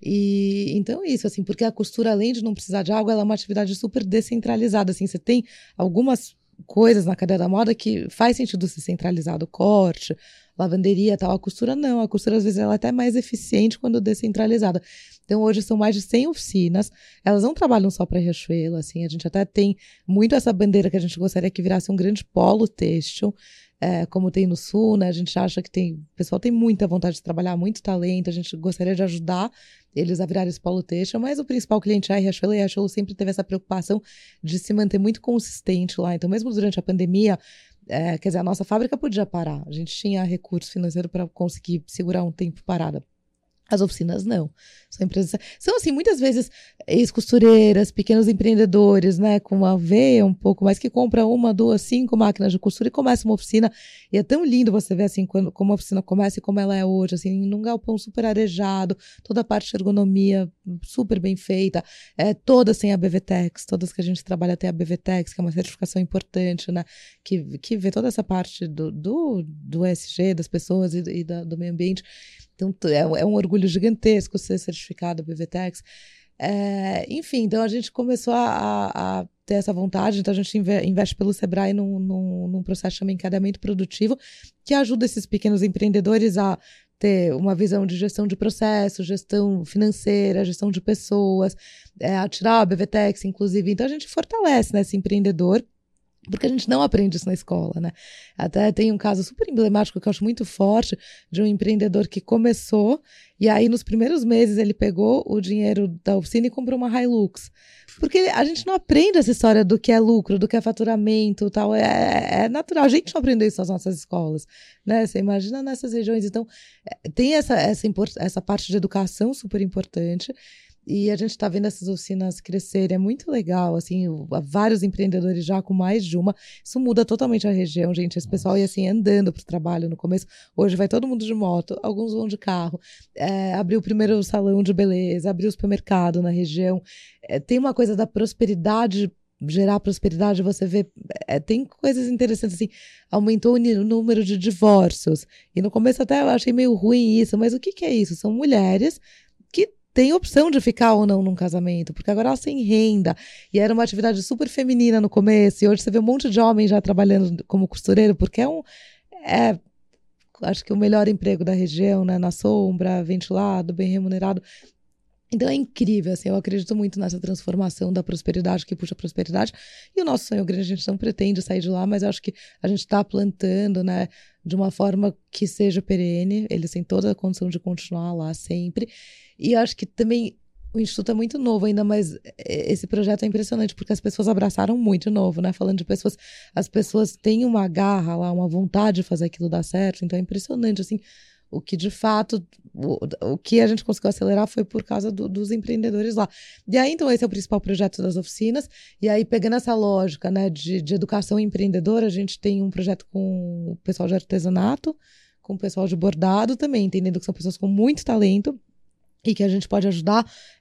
E então é isso, assim, porque a costura, além de não precisar de água, ela é uma atividade super descentralizada, assim, você tem algumas coisas na cadeia da moda que faz sentido ser centralizado, corte, lavanderia e tal, a costura não, a costura às vezes ela é até mais eficiente quando descentralizada. Então hoje são mais de cem oficinas, elas não trabalham só para Riachuelo, assim, a gente até tem muito essa bandeira que a gente gostaria que virasse um grande polo têxtil, É, como tem no Sul, né? A gente acha que tem, o pessoal tem muita vontade de trabalhar, muito talento, a gente gostaria de ajudar eles a virarem esse polo têxtil, mas o principal cliente é a Riachuelo, e a Riachuelo sempre teve essa preocupação de se manter muito consistente lá. Então, mesmo durante a pandemia, é, quer dizer, a nossa fábrica podia parar, a gente tinha recurso financeiro para conseguir segurar um tempo parada. As oficinas não, são empresas, são assim, muitas vezes ex-costureiras, pequenos empreendedores, né, com uma veia um pouco mais, que compram uma, duas, cinco máquinas de costura e começa uma oficina, e é tão lindo você ver assim, quando, como a oficina começa e como ela é hoje, assim, num galpão super arejado, toda a parte de ergonomia super bem feita, é, todas têm a B V Tex, todas que a gente trabalha tem a B V Tex, que é uma certificação importante, né, que, que vê toda essa parte do, do, do E S G, das pessoas e, e da, do meio ambiente. Então, é um orgulho gigantesco ser certificado B V Tex. É, enfim, então a gente começou a, a ter essa vontade, então a gente investe pelo Sebrae num, num, num processo chamado encadeamento produtivo, que ajuda esses pequenos empreendedores a ter uma visão de gestão de processo, gestão financeira, gestão de pessoas, é, a tirar a B V Tex, inclusive. Então a gente fortalece, né, esse empreendedor, porque a gente não aprende isso na escola, né? Até tem um caso super emblemático que eu acho muito forte, de um empreendedor que começou, e aí nos primeiros meses ele pegou o dinheiro da oficina e comprou uma Hilux. Porque a gente não aprende essa história do que é lucro, do que é faturamento, tal. É, é natural, a gente não aprendeu isso nas nossas escolas, né? Você imagina nessas regiões. Então, tem essa, essa, essa parte de educação super importante. E a gente está vendo essas oficinas crescerem, é muito legal, assim, vários empreendedores já com mais de uma. Isso muda totalmente a região, gente. Esse pessoal ia assim, andando para o trabalho no começo. Hoje vai todo mundo de moto, alguns vão de carro. É, abriu o primeiro salão de beleza, abriu o supermercado na região. É, tem uma coisa da prosperidade, gerar prosperidade, você vê, é, tem coisas interessantes, assim, aumentou o número de divórcios. E no começo até eu achei meio ruim isso, mas o que, que é isso? São mulheres que tem opção de ficar ou não num casamento, porque agora elas têm renda, e era uma atividade super feminina no começo, e hoje você vê um monte de homens já trabalhando como costureiro, porque é um, é, acho que o melhor emprego da região, né, na sombra, ventilado, bem remunerado, Então é incrível, assim, eu acredito muito nessa transformação da prosperidade que puxa a prosperidade, e o nosso sonho grande, a gente não pretende sair de lá, mas eu acho que a gente está plantando, né, de uma forma que seja perene, eles têm toda a condição de continuar lá sempre, e eu acho que também o Instituto é muito novo ainda, mas esse projeto é impressionante, porque as pessoas abraçaram muito de novo, né, falando de pessoas, as pessoas têm uma garra lá, uma vontade de fazer aquilo dar certo, então é impressionante, assim, o que de fato, o, o que a gente conseguiu acelerar foi por causa do, dos empreendedores lá. E aí, então, esse é o principal projeto das oficinas. E aí, pegando essa lógica, né, de, de educação empreendedora, a gente tem um projeto com o pessoal de artesanato, com o pessoal de bordado também, entendendo que são pessoas com muito talento e que a gente pode ajudar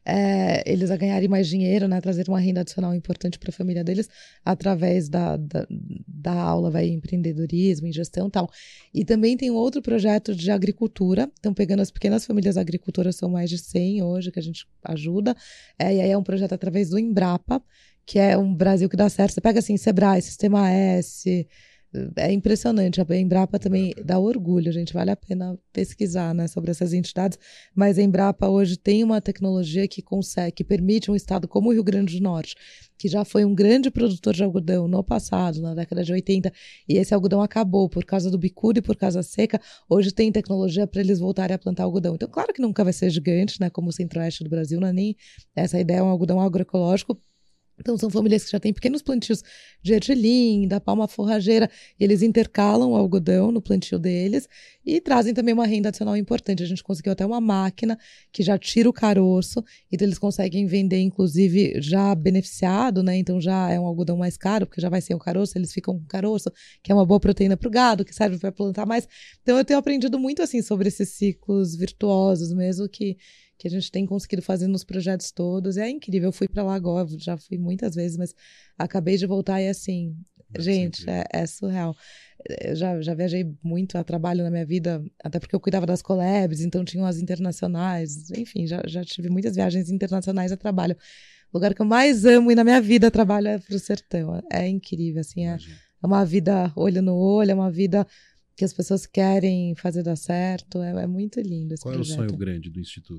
é, eles a ganharem mais dinheiro, né, trazer uma renda adicional importante para a família deles através da, da, da aula, vai, em empreendedorismo, em gestão e tal. E também tem um outro projeto de agricultura, então pegando as pequenas famílias agricultoras, são mais de cem hoje que a gente ajuda, é, e aí é um projeto através do Embrapa, que é um Brasil que dá certo. Você pega assim, Sebrae, Sistema S, é impressionante. A Embrapa também dá orgulho, gente. Vale a pena pesquisar, né, sobre essas entidades. Mas a Embrapa hoje tem uma tecnologia que consegue, que permite um estado como o Rio Grande do Norte, que já foi um grande produtor de algodão no passado, na década de oitenta, e esse algodão acabou por causa do bicudo e por causa da seca. Hoje tem tecnologia para eles voltarem a plantar algodão. Então, claro que nunca vai ser gigante, né, como o centro-oeste do Brasil, não é nem essa ideia, é um algodão agroecológico. Então, são famílias que já têm pequenos plantios de ergelim, da palma forrageira, e eles intercalam o algodão no plantio deles e trazem também uma renda adicional importante. A gente conseguiu até uma máquina que já tira o caroço, então eles conseguem vender, inclusive, já beneficiado, né? Então, já é um algodão mais caro, porque já vai sem o caroço, eles ficam com caroço, que é uma boa proteína para o gado, que serve para plantar mais. Então, eu tenho aprendido muito, assim, sobre esses ciclos virtuosos mesmo, que que a gente tem conseguido fazer nos projetos todos. É incrível. Eu fui para lá agora, já fui muitas vezes, mas acabei de voltar e assim, é gente, é, é surreal. Eu já, já viajei muito a trabalho na minha vida, até porque eu cuidava das collabs, então tinham as internacionais, enfim, já, já tive muitas viagens internacionais a trabalho. O lugar que eu mais amo ir na minha vida a trabalho é pro sertão. É incrível, assim, é, é uma vida olho no olho, é uma vida que as pessoas querem fazer dar certo. É, é muito lindo esse Qual projeto. Qual é o sonho grande do Instituto?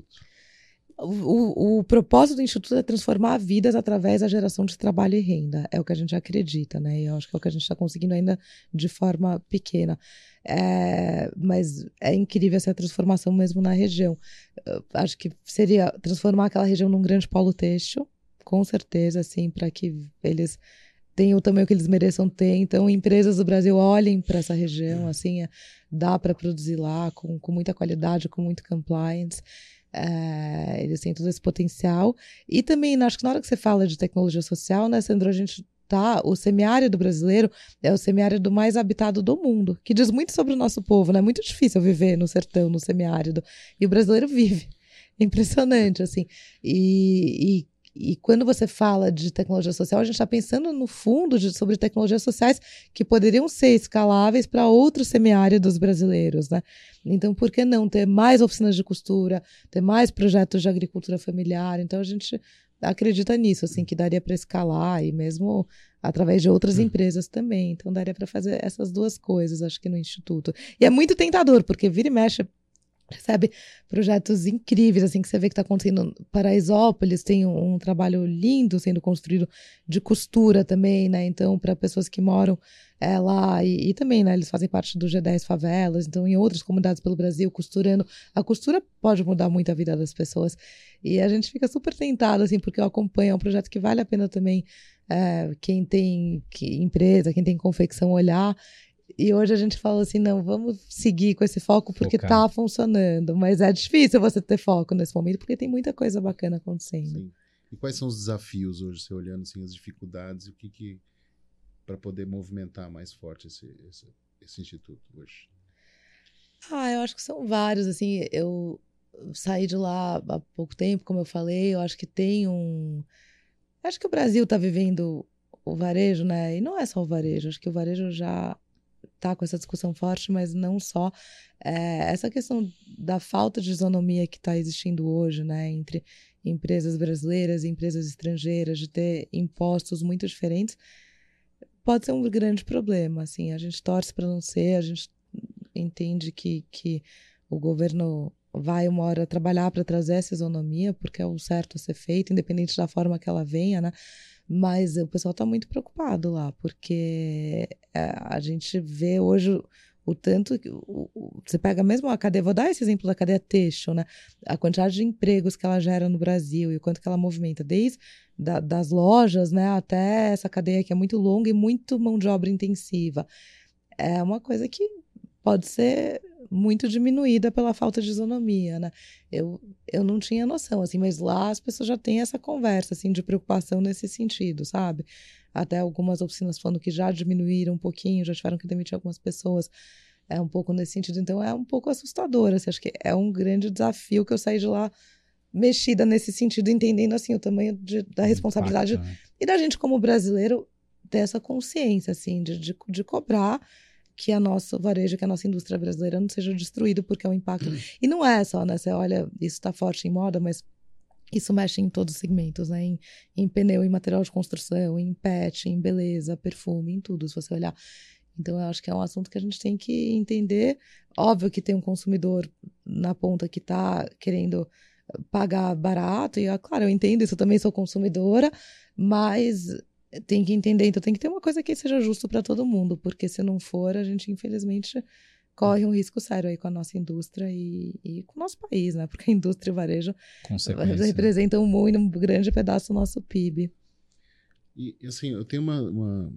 O, o, o propósito do Instituto é transformar vidas através da geração de trabalho e renda. É o que a gente acredita, né? E eu acho que é o que a gente está conseguindo ainda de forma pequena. É, mas é incrível essa transformação mesmo na região. Eu acho que seria transformar aquela região num grande polo têxtil, com certeza, assim, para que eles tenham o tamanho que eles mereçam ter. Então, empresas do Brasil olhem para essa região, assim, é, dá para produzir lá com, com muita qualidade, com muito compliance. É, eles têm todo esse potencial. E também, acho que na hora que você fala de tecnologia social, né, Sandro, a gente tá, o semiárido brasileiro é o semiárido mais habitado do mundo, que diz muito sobre o nosso povo, né? É muito difícil viver no sertão, no semiárido, e o brasileiro vive. Impressionante, assim. E, e E quando você fala de tecnologia social, a gente está pensando no fundo de, sobre tecnologias sociais que poderiam ser escaláveis para outros semiáridos brasileiros, né? Então, por que não ter mais oficinas de costura, ter mais projetos de agricultura familiar? Então, a gente acredita nisso, assim, que daria para escalar e mesmo através de outras empresas também. Então, daria para fazer essas duas coisas, acho que no Instituto. E é muito tentador, porque vira e mexe, recebe projetos incríveis, assim, que você vê que está acontecendo. Paraisópolis tem um, um trabalho lindo sendo construído de costura também, né? Então, para pessoas que moram é, lá e, e também, né? Eles fazem parte do G dez Favelas, então em outras comunidades pelo Brasil, costurando. A costura pode mudar muito a vida das pessoas e a gente fica super tentado, assim, porque eu acompanho, é um projeto que vale a pena também é, quem tem que, empresa, quem tem confecção olhar. E hoje a gente fala assim, não, vamos seguir com esse foco porque Focar. Tá funcionando. Mas é difícil você ter foco nesse momento porque tem muita coisa bacana acontecendo. Sim. E quais são os desafios hoje, você olhando assim, as dificuldades, o que que para poder movimentar mais forte esse, esse, esse instituto hoje? Ah, eu acho que são vários, assim, eu saí de lá há pouco tempo, como eu falei, eu acho que tem um... Acho que o Brasil está vivendo o varejo, né? E não é só o varejo, acho que o varejo já tá com essa discussão forte, mas não só. É, essa questão da falta de isonomia que está existindo hoje, né, entre empresas brasileiras e empresas estrangeiras, de ter impostos muito diferentes, pode ser um grande problema, assim, a gente torce para não ser, a gente entende que, que o governo vai uma hora trabalhar para trazer essa isonomia, porque é o certo a ser feito, independente da forma que ela venha, né? Mas o pessoal está muito preocupado lá, porque a gente vê hoje o tanto que o, o, você pega mesmo a cadeia, vou dar esse exemplo da cadeia têxtil, né? A quantidade de empregos que ela gera no Brasil e o quanto que ela movimenta, desde da, das lojas, né, até essa cadeia que é muito longa e muito mão de obra intensiva. É uma coisa que pode ser muito diminuída pela falta de isonomia, né? Eu, eu não tinha noção, assim, mas lá as pessoas já têm essa conversa, assim, de preocupação nesse sentido, sabe? Até algumas oficinas falando que já diminuíram um pouquinho, já tiveram que demitir algumas pessoas, é um pouco nesse sentido. Então é um pouco assustador, assim, acho que é um grande desafio que eu saí de lá mexida nesse sentido, entendendo, assim, o tamanho de, da responsabilidade Impacto, né? e da gente como brasileiro ter essa consciência, assim, de, de, de cobrar que a nossa varejo, que a nossa indústria brasileira não seja destruída, porque é um impacto. E não é só, né? Você olha, isso está forte em moda, mas isso mexe em todos os segmentos, né? Em, em pneu, em material de construção, em pet, em beleza, perfume, em tudo, se você olhar. Então, eu acho que é um assunto que a gente tem que entender. Óbvio que tem um consumidor na ponta que está querendo pagar barato, e, claro, eu entendo isso, eu também sou consumidora, mas tem que entender, então tem que ter uma coisa que seja justo para todo mundo, porque se não for, a gente infelizmente corre um risco sério aí com a nossa indústria e, e com o nosso país, né? Porque a indústria e o varejo representam muito, um grande pedaço do nosso P I B. E assim, eu tenho uma, uma,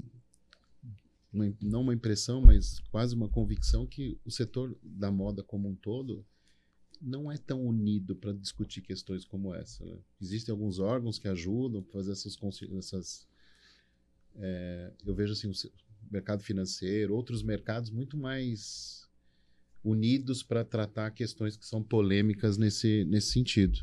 uma não uma impressão, mas quase uma convicção que o setor da moda como um todo não é tão unido para discutir questões como essa, né? Existem alguns órgãos que ajudam a fazer essas, essas É, eu vejo assim, o mercado financeiro, outros mercados muito mais unidos para tratar questões que são polêmicas nesse, nesse sentido.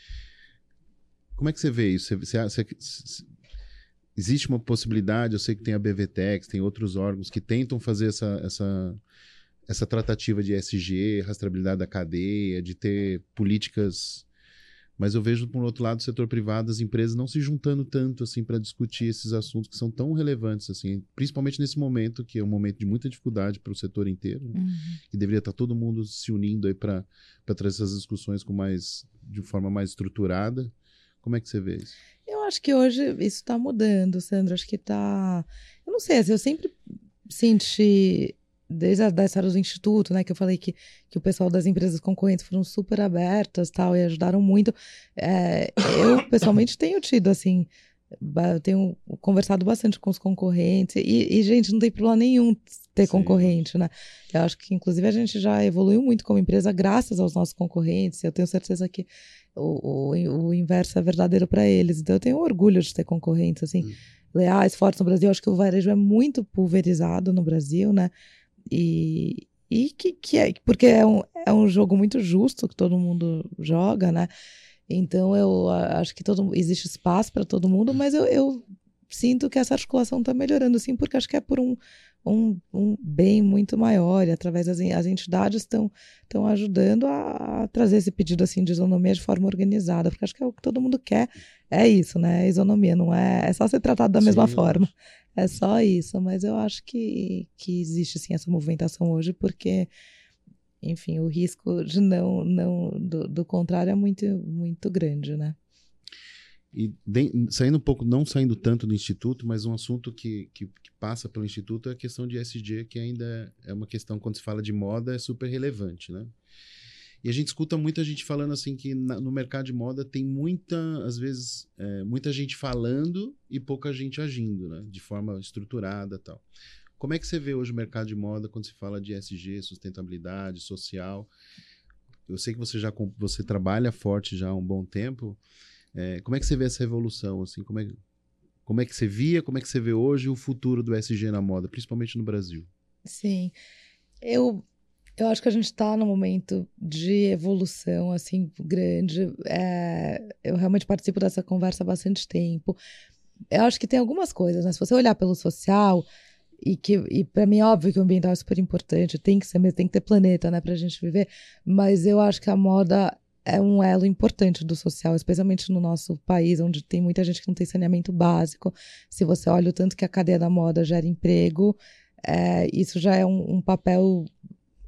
Como é que você vê isso? Você, você, você, existe uma possibilidade, eu sei que tem a B V Tex, tem outros órgãos que tentam fazer essa, essa, essa tratativa de E S G, rastreabilidade da cadeia, de ter políticas. Mas eu vejo, por outro lado, o setor privado, as empresas não se juntando tanto assim para discutir esses assuntos que são tão relevantes, assim, principalmente nesse momento, que é um momento de muita dificuldade para o setor inteiro, né? Uhum. E deveria estar todo mundo se unindo aí para trazer essas discussões com mais, de forma mais estruturada. Como é que você vê isso? Eu acho que hoje isso está mudando, Sandra. Acho que está... Eu não sei, assim, eu sempre senti... desde a da história do Instituto, né, que eu falei que, que o pessoal das empresas concorrentes foram super abertas, tal, e ajudaram muito. É, eu, pessoalmente, tenho tido, assim, tenho conversado bastante com os concorrentes, e, e gente, não tem problema nenhum ter Sim. concorrente, né? Eu acho que, inclusive, a gente já evoluiu muito como empresa graças aos nossos concorrentes, eu tenho certeza que o, o, o inverso é verdadeiro para eles, então eu tenho orgulho de ter concorrentes, assim, hum. leais, fortes no Brasil. Eu acho que o varejo é muito pulverizado no Brasil, né? E, e que, que é, porque é um, é um jogo muito justo que todo mundo joga, né? Então eu acho que todo, existe espaço para todo mundo, mas eu, eu sinto que essa articulação está melhorando, sim, porque acho que é por um, um, um bem muito maior, e através das as entidades estão estão ajudando a, a trazer esse pedido assim, de isonomia de forma organizada, porque acho que é o que todo mundo quer, é isso, né? Isonomia, não é, é só ser tratado da Sim, mesma forma. É só isso, mas eu acho que, que existe sim essa movimentação hoje, porque, enfim, o risco de não, não do, do contrário é muito, muito grande, né? E de, saindo um pouco, não saindo tanto do Instituto, mas um assunto que, que, que passa pelo Instituto é a questão de E S G, que ainda é uma questão, quando se fala de moda, é super relevante, né? E a gente escuta muita gente falando assim que na, no mercado de moda tem muita, às vezes, é, muita gente falando e pouca gente agindo, né? De forma estruturada e tal. Como é que você vê hoje o mercado de moda quando se fala de E S G, sustentabilidade, social? Eu sei que você já você trabalha forte já há um bom tempo. É, como é que você vê essa evolução? Assim, como, é, como é que você via, como é que você vê hoje o futuro do E S G na moda, principalmente no Brasil? Sim, eu... Eu acho que a gente está num momento de evolução, assim, grande. É, eu realmente participo dessa conversa há bastante tempo. Eu acho que tem algumas coisas, né? Se você olhar pelo social, e que e para mim é óbvio que o ambiental é super importante, tem que ser mesmo, tem que ter planeta, né, pra gente viver, mas eu acho que a moda é um elo importante do social, especialmente no nosso país, onde tem muita gente que não tem saneamento básico. Se você olha o tanto que a cadeia da moda gera emprego, é, isso já é um, um papel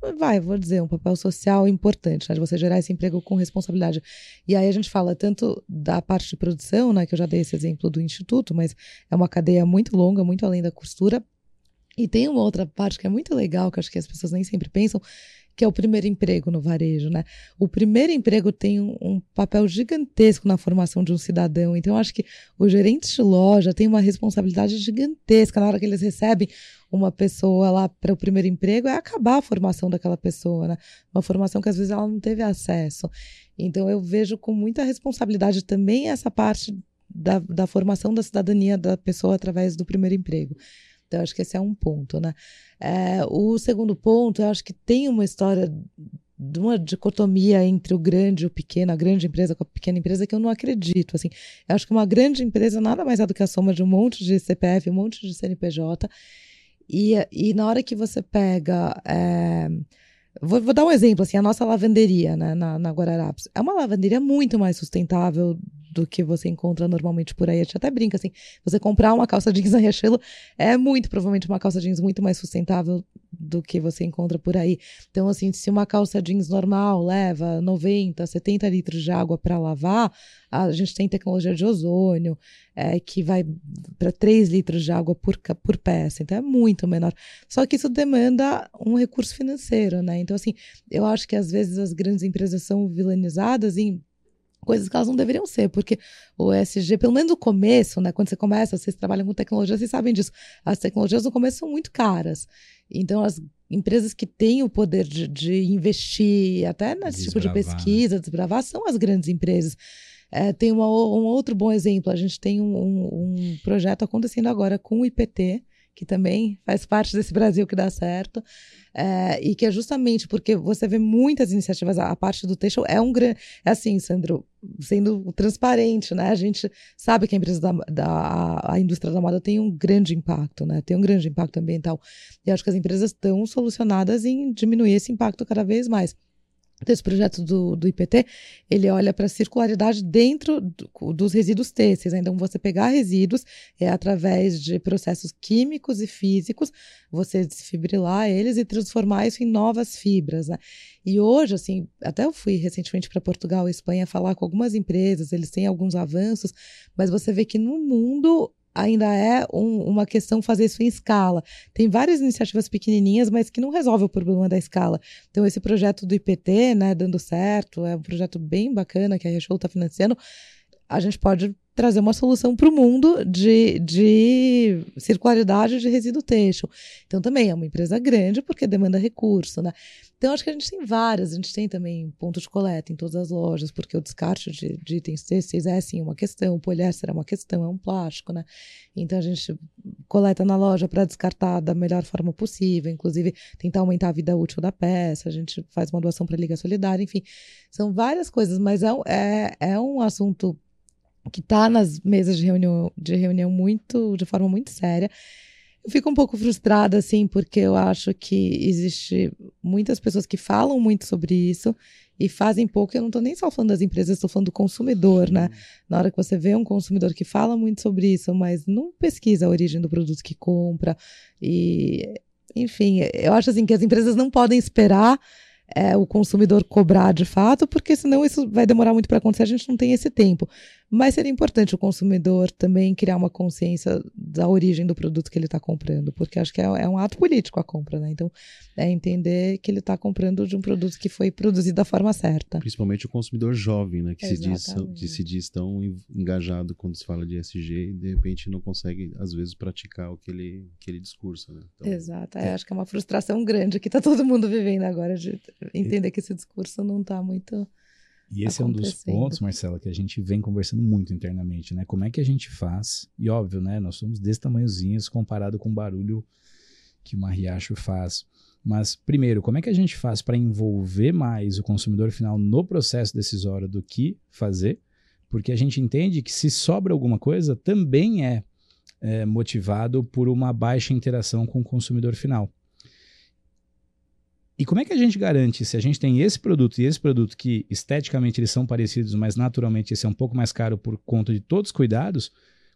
vai, vou dizer, um papel social importante, né, de você gerar esse emprego com responsabilidade. E aí a gente fala tanto da parte de produção, né, que eu já dei esse exemplo do Instituto, mas é uma cadeia muito longa, muito além da costura. E tem uma outra parte que é muito legal, que eu acho que as pessoas nem sempre pensam, que é o primeiro emprego no varejo, né? O primeiro emprego tem um, um papel gigantesco na formação de um cidadão. Então, eu acho que os gerentes de loja têm uma responsabilidade gigantesca na hora que eles recebem uma pessoa lá para o primeiro emprego, é acabar a formação daquela pessoa, né? Uma formação que às vezes ela não teve acesso. Então, eu vejo com muita responsabilidade também essa parte da, da formação da cidadania da pessoa através do primeiro emprego. Então, eu acho que esse é um ponto, né? É, o segundo ponto, eu acho que tem uma história de uma dicotomia entre o grande e o pequeno, a grande empresa com a pequena empresa, que eu não acredito. Assim, eu acho que uma grande empresa nada mais é do que a soma de um monte de C P F, um monte de C N P J. E, e na hora que você pega... É, vou, vou dar um exemplo, assim, a nossa lavanderia, né, na, na Guararapes. É uma lavanderia muito mais sustentável do que você encontra normalmente por aí. A gente até brinca, assim, você comprar uma calça jeans na Riachuelo é muito, provavelmente, uma calça jeans muito mais sustentável do que você encontra por aí. Então, assim, se uma calça jeans normal leva noventa, setenta litros de água para lavar, a gente tem tecnologia de ozônio, é, que vai para três litros de água por, por peça. Então, é muito menor. Só que isso demanda um recurso financeiro, né? Então, assim, eu acho que, às vezes, as grandes empresas são vilanizadas em coisas que elas não deveriam ser, porque o E S G, pelo menos no começo, né, quando você começa, vocês trabalham com tecnologia, vocês sabem disso, as tecnologias no começo são muito caras, então as empresas que têm o poder de, de investir até nesse tipo de pesquisa, desbravar, são as grandes empresas. É, tem uma, um outro bom exemplo, a gente tem um, um, um projeto acontecendo agora com o I P T, que também faz parte desse Brasil que dá certo, é, e que é justamente porque você vê muitas iniciativas, a, a parte do texto é um grande, é assim, Sandro, sendo transparente, né, a gente sabe que a empresa da, da a indústria da moda tem um grande impacto, né, tem um grande impacto ambiental, e acho que as empresas estão solucionadas em diminuir esse impacto cada vez mais. Então, esse projeto do, do I P T, ele olha para a circularidade dentro do, dos resíduos têxteis, né? Então, você pegar resíduos é através de processos químicos e físicos, você desfibrilar eles e transformar isso em novas fibras, né? E hoje, assim, até eu fui recentemente para Portugal e Espanha falar com algumas empresas, eles têm alguns avanços, mas você vê que no mundo ainda é um, uma questão fazer isso em escala. Tem várias iniciativas pequenininhas, mas que não resolve o problema da escala. Então, esse projeto do I P T, né, dando certo, é um projeto bem bacana que a Riachuelo está financiando. A gente pode trazer uma solução para o mundo de, de circularidade de resíduo têxtil. Então, também é uma empresa grande porque demanda recurso, né? Então, acho que a gente tem várias. A gente tem também ponto de coleta em todas as lojas, porque o descarte de, de itens têxteis é, sim, uma questão. O poliéster é uma questão, é um plástico, né? Então, a gente coleta na loja para descartar da melhor forma possível, inclusive tentar aumentar a vida útil da peça. A gente faz uma doação para a Liga Solidária, enfim. São várias coisas, mas é, é, é um assunto que está nas mesas de reunião, de reunião muito, de forma muito séria. Eu fico um pouco frustrada, assim, porque eu acho que existe muitas pessoas que falam muito sobre isso e fazem pouco. Eu não estou nem só falando das empresas, estou falando do consumidor, né? Na hora que você vê um consumidor que fala muito sobre isso, mas não pesquisa a origem do produto que compra. E, enfim, eu acho assim que as empresas não podem esperar É, o consumidor cobrar de fato, porque senão isso vai demorar muito para acontecer, a gente não tem esse tempo. Mas seria importante o consumidor também criar uma consciência da origem do produto que ele está comprando, porque acho que é, é um ato político a compra, né? Então, é entender que ele está comprando de um produto que foi produzido da forma certa. Principalmente o consumidor jovem, né? Que se, diz, que se diz tão engajado quando se fala de E S G e, de repente, não consegue, às vezes, praticar o que ele, que ele discursa, né? Então, Exato. É, acho que é uma frustração grande que está todo mundo vivendo agora, de entender que esse discurso não está muito... E esse é um dos pontos, Marcela, que a gente vem conversando muito internamente, né? Como é que a gente faz? E óbvio, né? Nós somos desse tamanhozinhos comparado com o barulho que uma Riacho faz. Mas, primeiro, como é que a gente faz para envolver mais o consumidor final no processo decisório do que fazer? Porque a gente entende que se sobra alguma coisa, também é, é motivado por uma baixa interação com o consumidor final. E como é que a gente garante, se a gente tem esse produto e esse produto que esteticamente eles são parecidos, mas naturalmente esse é um pouco mais caro por conta de todos os cuidados,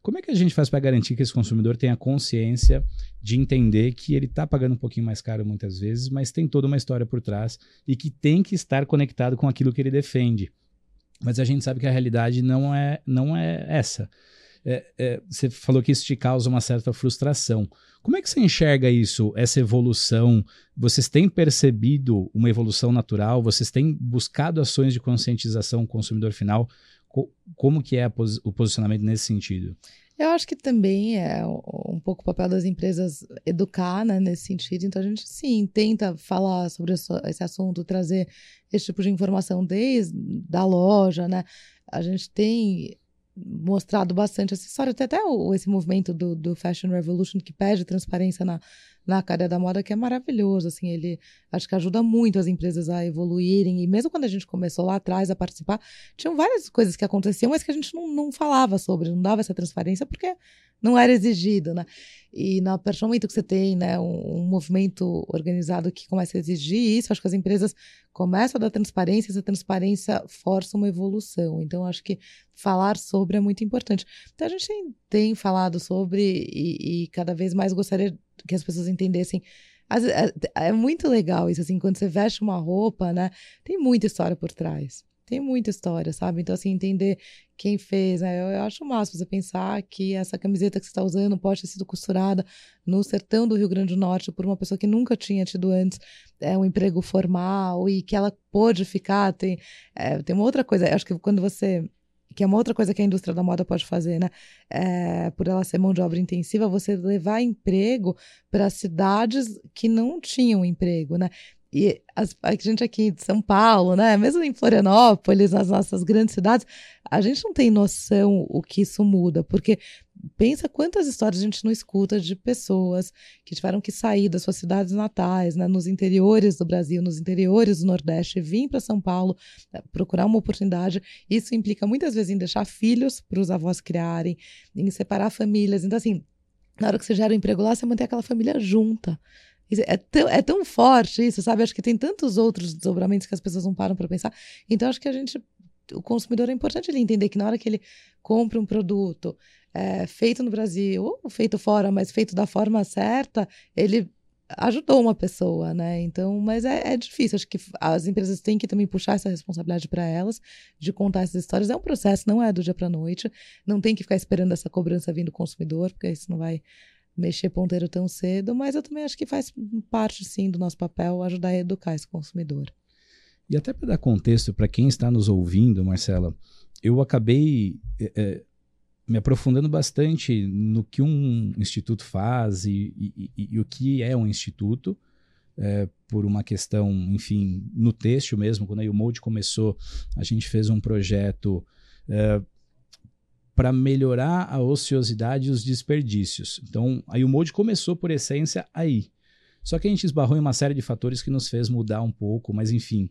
Como é que a gente faz para garantir que esse consumidor tenha consciência de entender que ele está pagando um pouquinho mais caro muitas vezes, mas tem toda uma história por trás e que tem que estar conectado com aquilo que ele defende? Mas a gente sabe que a realidade não é, não é essa. É, é, você falou que isso te causa uma certa frustração. Como é que você enxerga isso, essa evolução? Vocês têm percebido uma evolução natural? Vocês têm buscado ações de conscientização do consumidor final? Co- como que é pos- o posicionamento nesse sentido? Eu acho que também é um pouco o papel das empresas educar, né, nesse sentido. Então, a gente, sim, tenta falar sobre esse assunto, trazer esse tipo de informação desde da loja, né? A gente tem mostrado bastante essa história, até, até o, esse movimento do, do Fashion Revolution, que pede transparência na, na cadeia da moda, que é maravilhoso, assim, ele acho que ajuda muito as empresas a evoluírem, e mesmo quando a gente começou lá atrás a participar, tinham várias coisas que aconteciam, mas que a gente não, não falava sobre, não dava essa transparência, porque não era exigido, né? E no partir do momento que você tem, né, um, um movimento organizado que começa a exigir isso, acho que as empresas começam a dar transparência, essa transparência força uma evolução. Então, acho que falar sobre é muito importante. Então, a gente tem, tem falado sobre e, e cada vez mais gostaria que as pessoas entendessem. As, é, é muito legal isso, assim, quando você veste uma roupa, né, tem muita história por trás. Tem muita história, sabe? Então, assim, entender quem fez, né? Eu, eu acho massa você pensar que essa camiseta que você está usando pode ter sido costurada no sertão do Rio Grande do Norte por uma pessoa que nunca tinha tido antes é, um emprego formal e que ela pôde ficar. Tem, é, tem uma outra coisa, acho que quando você... que é uma outra coisa que a indústria da moda pode fazer, né? É, por ela ser mão de obra intensiva, você levar emprego para cidades que não tinham emprego, né? E as, a gente aqui de São Paulo, né? Mesmo em Florianópolis, nas nossas grandes cidades, a gente não tem noção o que isso muda, porque pensa quantas histórias a gente não escuta de pessoas que tiveram que sair das suas cidades natais, né? Nos interiores do Brasil, nos interiores do Nordeste, vir para São Paulo, procurar uma oportunidade. Isso implica muitas vezes em deixar filhos para os avós criarem, em separar famílias. Então, assim, na hora que você gera um emprego lá, você mantém aquela família junta. É tão, é tão forte isso, sabe? Acho que tem tantos outros desdobramentos que as pessoas não param para pensar. Então, acho que a gente, o consumidor, é importante ele entender que na hora que ele compra um produto é, feito no Brasil, ou feito fora, mas feito da forma certa, ele ajudou uma pessoa, né? Então, mas é, é difícil. Acho que as empresas têm que também puxar essa responsabilidade para elas, de contar essas histórias. É um processo, não é do dia para a noite. Não tem que ficar esperando essa cobrança vir do consumidor, porque isso não vai mexer ponteiro tão cedo, mas eu também acho que faz parte, sim, do nosso papel ajudar a educar esse consumidor. E até para dar contexto para quem está nos ouvindo, Marcela, eu acabei é, me aprofundando bastante no que um instituto faz e, e, e, e o que é um instituto, é, por uma questão, enfim, no têxtil mesmo. Quando a YouMold começou, a gente fez um projeto é, para melhorar a ociosidade e os desperdícios. Então, a YouMold começou, por essência, aí. Só que a gente esbarrou em uma série de fatores que nos fez mudar um pouco, mas enfim.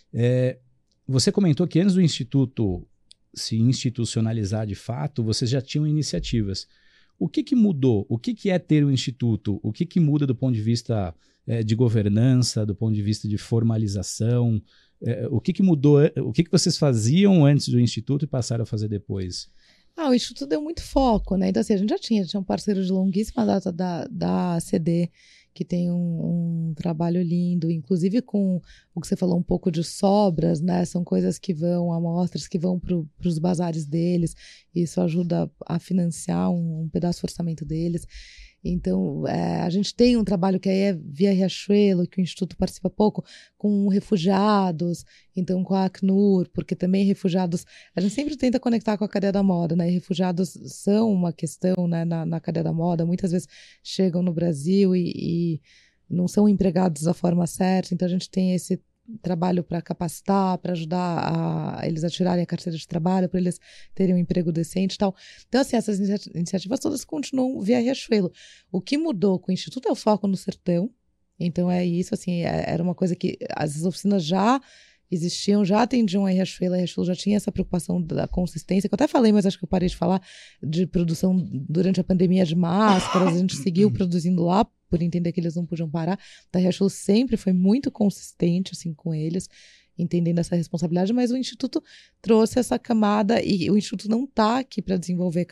É, você comentou que antes do Instituto se institucionalizar de fato, vocês já tinham iniciativas. O que, que mudou? O que, que é ter um instituto? O que, que muda do ponto de vista é, de governança, do ponto de vista de formalização? É, o que, que mudou? O que, que vocês faziam antes do Instituto e passaram a fazer depois? Ah, o Instituto deu muito foco, né? Então, assim, a gente já tinha, tinha um parceiro de longuíssima data da, da C D, que tem um, um trabalho lindo, inclusive com o que você falou um pouco de sobras, né? São coisas que vão, amostras que vão para os bazares deles, isso ajuda a financiar um, um pedaço do orçamento deles. Então, é, a gente tem um trabalho que aí é via Riachuelo, que o Instituto participa pouco, com refugiados, então com a Acnur, porque também refugiados, a gente sempre tenta conectar com a cadeia da moda, né? E refugiados são uma questão, né, na, na cadeia da moda, muitas vezes chegam no Brasil e, e não são empregados da forma certa, então a gente tem esse trabalho para capacitar, para ajudar a, eles a tirarem a carteira de trabalho, para eles terem um emprego decente e tal. Então, assim, essas inicia- iniciativas todas continuam via Riachuelo. O que mudou com o Instituto é o foco no sertão. Então, é isso, assim, é, era uma coisa que as oficinas já existiam, já atendiam a Riachuelo, a Riachuelo já tinha essa preocupação da consistência, que eu até falei, mas acho que eu parei de falar, de produção durante a pandemia de máscaras, a gente seguiu produzindo lá, por entender que eles não podiam parar. A Riachuelo sempre foi muito consistente, assim, com eles, entendendo essa responsabilidade, mas o Instituto trouxe essa camada, e o Instituto não está aqui para desenvolver cadeia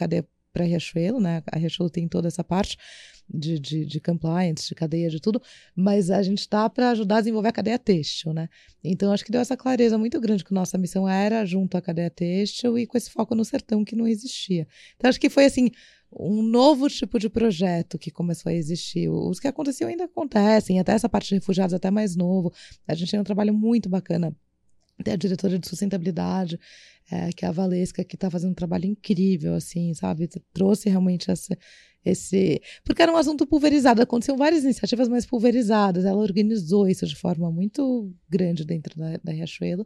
para a Riachuelo, né? A Riachuelo tem toda essa parte de, de, de compliance, de cadeia, de tudo, mas a gente está para ajudar a desenvolver a cadeia têxtil, né? Então, acho que deu essa clareza muito grande que nossa missão era junto à cadeia têxtil e com esse foco no sertão que não existia. Então, acho que foi assim, um novo tipo de projeto que começou a existir. Os que aconteciam ainda acontecem, até essa parte de refugiados até mais novo. A gente tem um trabalho muito bacana. Tem a diretora de sustentabilidade, é, que é a Valesca, que está fazendo um trabalho incrível, assim, sabe? Trouxe realmente essa, esse... Porque era um assunto pulverizado, aconteciam várias iniciativas mais pulverizadas, ela organizou isso de forma muito grande dentro da, da Riachuelo,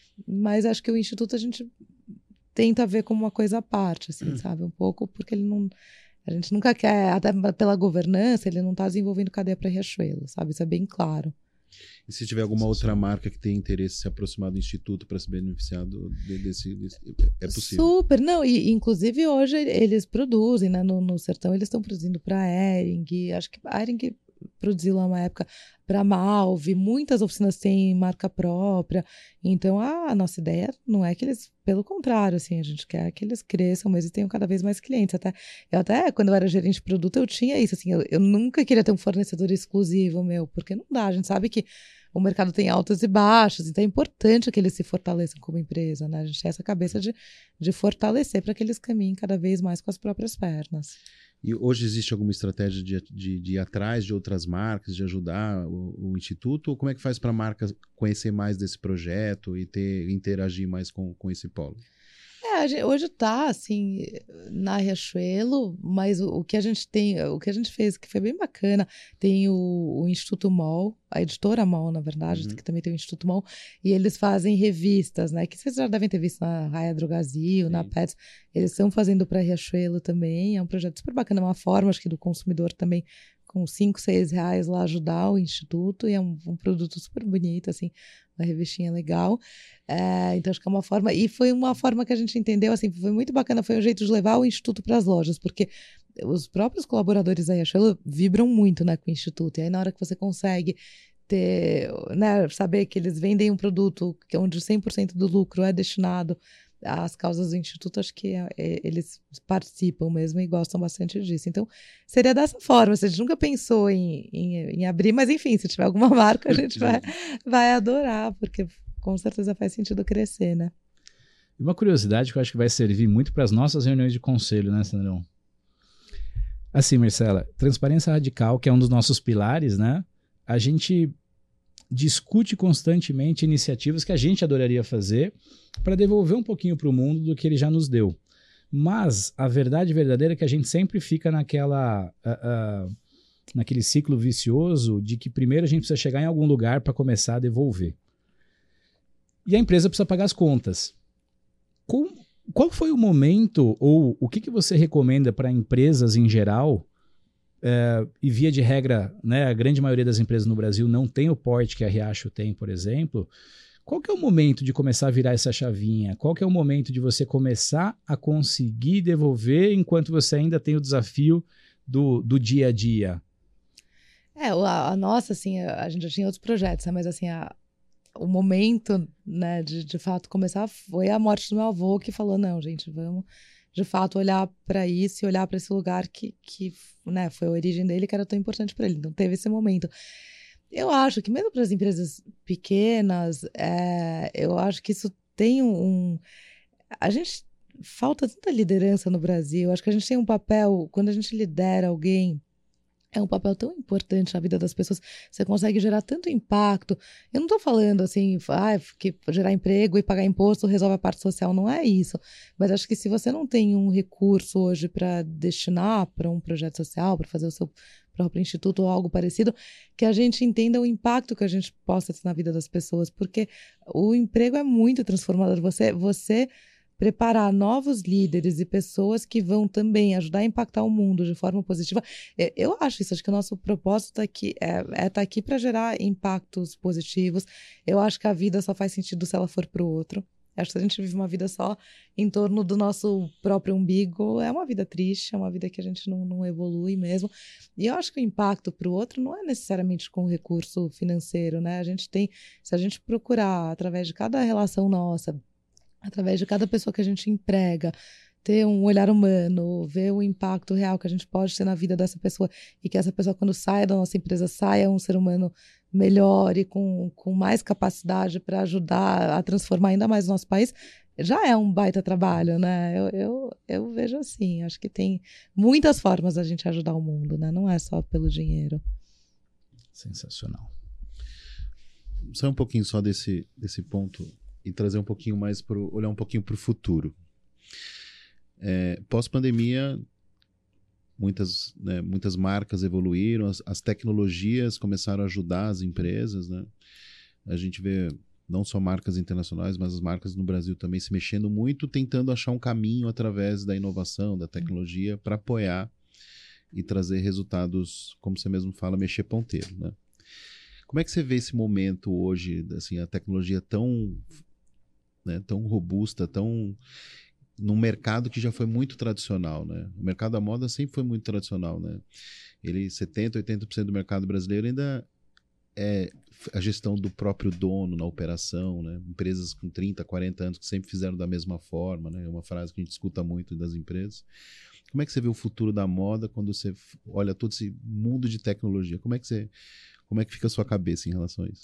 mas acho que o Instituto a gente tenta ver como uma coisa à parte, assim, sabe? Um pouco, porque ele não... A gente nunca quer, até pela governança, ele não está desenvolvendo cadeia para Riachuelo, sabe? Isso é bem claro. E se tiver alguma outra marca que tenha interesse em se aproximar do Instituto para se beneficiar do, desse, desse... É possível? Super, não, e inclusive hoje eles produzem, né, no, no sertão eles estão produzindo para a Hering, acho que a Hering produziu lá uma época para a Malve, muitas oficinas têm marca própria, então a, a nossa ideia não é que eles, pelo contrário, assim, a gente quer que eles cresçam mesmo e tenham cada vez mais clientes, até, eu até, quando eu era gerente de produto, eu tinha isso, assim, eu, eu nunca queria ter um fornecedor exclusivo meu, porque não dá, a gente sabe que o mercado tem altos e baixos, então é importante que eles se fortaleçam como empresa, né? A gente tem essa cabeça de, de fortalecer para que eles caminhem cada vez mais com as próprias pernas. E hoje existe alguma estratégia de, de, de ir atrás de outras marcas, de ajudar o, o Instituto? Ou como é que faz para a marca conhecer mais desse projeto e ter, interagir mais com, com esse polo? É, a gente, hoje está assim, na Riachuelo, mas o, o que a gente tem, o que a gente fez, que foi bem bacana, tem o, o Instituto M O L, a editora M O L, na verdade, uhum. que também tem o Instituto M O L, e eles fazem revistas, né, que vocês já devem ter visto na Raia Drogasil, Sim. na Pets, eles estão fazendo para Riachuelo também, é um projeto super bacana, uma forma, acho que do consumidor também, com cinco, seis reais lá ajudar o Instituto, e é um, um produto super bonito, assim, uma revistinha legal, é, então acho que é uma forma, e foi uma forma que a gente entendeu, assim, foi muito bacana, foi um jeito de levar o Instituto para as lojas, porque os próprios colaboradores da Riachuelo vibram muito, né, com o Instituto, e aí na hora que você consegue ter, né, saber que eles vendem um produto onde cem por cento do lucro é destinado as causas do Instituto, acho que é, é, eles participam mesmo e gostam bastante disso. Então, seria dessa forma. A gente nunca pensou em, em, em abrir, mas enfim, se tiver alguma marca, a gente vai, vai adorar, porque com certeza faz sentido crescer, né? E uma curiosidade que eu acho que vai servir muito para as nossas reuniões de conselho, né, Sandrão? Assim, Marcela, transparência radical, que é um dos nossos pilares, né? A gente discute constantemente iniciativas que a gente adoraria fazer para devolver um pouquinho para o mundo do que ele já nos deu. Mas a verdade verdadeira é que a gente sempre fica naquela, uh, uh, naquele ciclo vicioso de que primeiro a gente precisa chegar em algum lugar para começar a devolver. E a empresa precisa pagar as contas. Com, qual foi o momento, ou o que, que você recomenda para empresas em geral? É, e via de regra, né, a grande maioria das empresas no Brasil não tem o porte que a Riacho tem, por exemplo. Qual que é o momento de começar a virar essa chavinha? Qual que é o momento de você começar a conseguir devolver enquanto você ainda tem o desafio do, do dia a dia? É, a, a nossa, assim, a, a gente já tinha outros projetos, né, mas assim, a, o momento, né, de, de fato começar foi a morte do meu avô, que falou, não, gente, vamos... de fato, olhar para isso e olhar para esse lugar que, que né, foi a origem dele, que era tão importante para ele. Então, teve esse momento. Eu acho que, mesmo para as empresas pequenas, é, eu acho que isso tem um... A gente... Falta tanta liderança no Brasil. Eu acho que a gente tem um papel, quando a gente lidera alguém, é um papel tão importante na vida das pessoas. Você consegue gerar tanto impacto. Eu não estou falando assim, ah, que gerar emprego e pagar imposto resolve a parte social. Não é isso. Mas acho que se você não tem um recurso hoje para destinar para um projeto social, para fazer o seu próprio instituto ou algo parecido, que a gente entenda o impacto que a gente possa ter na vida das pessoas. Porque o emprego é muito transformador. Você... você preparar novos líderes e pessoas que vão também ajudar a impactar o mundo de forma positiva. Eu acho isso, acho que o nosso propósito tá aqui, é estar é tá aqui para gerar impactos positivos. Eu acho que a vida só faz sentido se ela for para o outro. Acho que se a gente vive uma vida só em torno do nosso próprio umbigo, é uma vida triste, é uma vida que a gente não, não evolui mesmo. E eu acho que o impacto para o outro não é necessariamente com recurso financeiro, né? A gente tem, se a gente procurar através de cada relação nossa, através de cada pessoa que a gente emprega, ter um olhar humano, ver o impacto real que a gente pode ter na vida dessa pessoa e que essa pessoa, quando sai da nossa empresa, saia um ser humano melhor e com, com mais capacidade para ajudar a transformar ainda mais o nosso país, já é um baita trabalho, né? Eu, eu, eu vejo assim, acho que tem muitas formas da gente ajudar o mundo, né? Não é só pelo dinheiro. Sensacional. Sai um pouquinho só desse, desse ponto e trazer um pouquinho mais para olhar um pouquinho para o futuro. É, pós-pandemia, muitas, né, muitas marcas evoluíram, as, as tecnologias começaram a ajudar as empresas, né? A gente vê não só marcas internacionais, mas as marcas no Brasil também se mexendo muito, tentando achar um caminho através da inovação, da tecnologia, para apoiar e trazer resultados, como você mesmo fala, mexer ponteiro, né? Como é que você vê esse momento hoje, assim, a tecnologia tão, né, tão robusta, tão num mercado que já foi muito tradicional, né? O mercado da moda sempre foi muito tradicional, né? Ele, setenta, oitenta por cento do mercado brasileiro ainda é a gestão do próprio dono na operação, né? Empresas com trinta, quarenta anos que sempre fizeram da mesma forma, né? É uma frase que a gente escuta muito das empresas. Como é que você vê o futuro da moda quando você olha todo esse mundo de tecnologia? Como é que você, como é que fica a sua cabeça em relação a isso?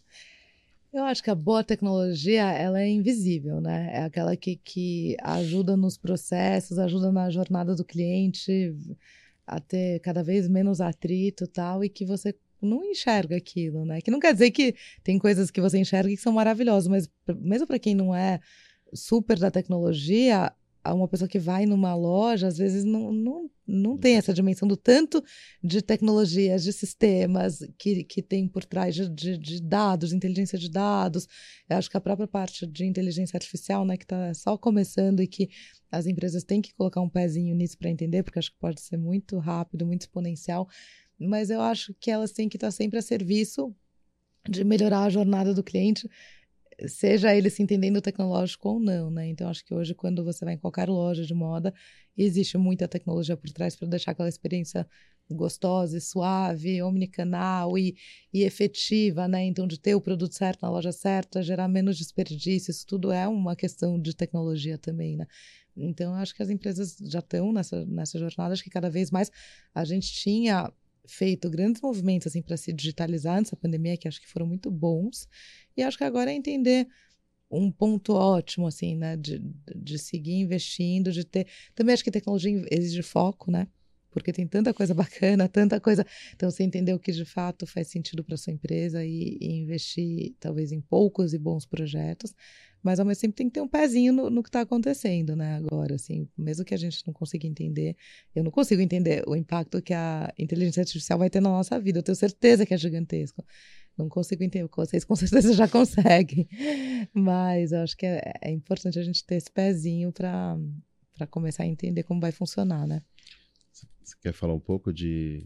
Eu acho que a boa tecnologia, ela é invisível, né? É aquela que, que ajuda nos processos, ajuda na jornada do cliente a ter cada vez menos atrito e tal, e que você não enxerga aquilo, né? Que não quer dizer que tem coisas que você enxerga que são maravilhosas, mas mesmo para quem não é super da tecnologia, uma pessoa que vai numa loja, às vezes não, não, não tem essa dimensão do tanto de tecnologias, de sistemas que, que tem por trás de, de, de dados, de inteligência de dados. Eu acho que a própria parte de inteligência artificial, né, que está só começando e que as empresas têm que colocar um pezinho nisso para entender, porque acho que pode ser muito rápido, muito exponencial, mas eu acho que elas têm que estar sempre a serviço de melhorar a jornada do cliente, seja ele se entendendo tecnológico ou não, né? Então, acho que hoje, quando você vai em qualquer loja de moda, existe muita tecnologia por trás para deixar aquela experiência gostosa e suave, omnicanal e, e efetiva, né? Então, de ter o produto certo na loja certa, gerar menos desperdício, isso tudo é uma questão de tecnologia também, né? Então, acho que as empresas já estão nessa, nessa jornada, acho que cada vez mais a gente tinha feito grandes movimentos assim para se digitalizar nessa pandemia, que acho que foram muito bons, e acho que agora é entender um ponto ótimo assim, né, de, de seguir investindo, de ter, também acho que tecnologia exige foco, né, porque tem tanta coisa bacana, tanta coisa, então você entender o que de fato faz sentido para sua empresa e, e investir talvez em poucos e bons projetos, mas ao mesmo tempo tem que ter um pezinho no, no que está acontecendo, né, agora, assim, mesmo que a gente não consiga entender, eu não consigo entender o impacto que a inteligência artificial vai ter na nossa vida, eu tenho certeza que é gigantesco, não consigo entender, vocês com certeza já conseguem, mas eu acho que é, é importante a gente ter esse pezinho para para começar a entender como vai funcionar, né. Você quer falar um pouco de...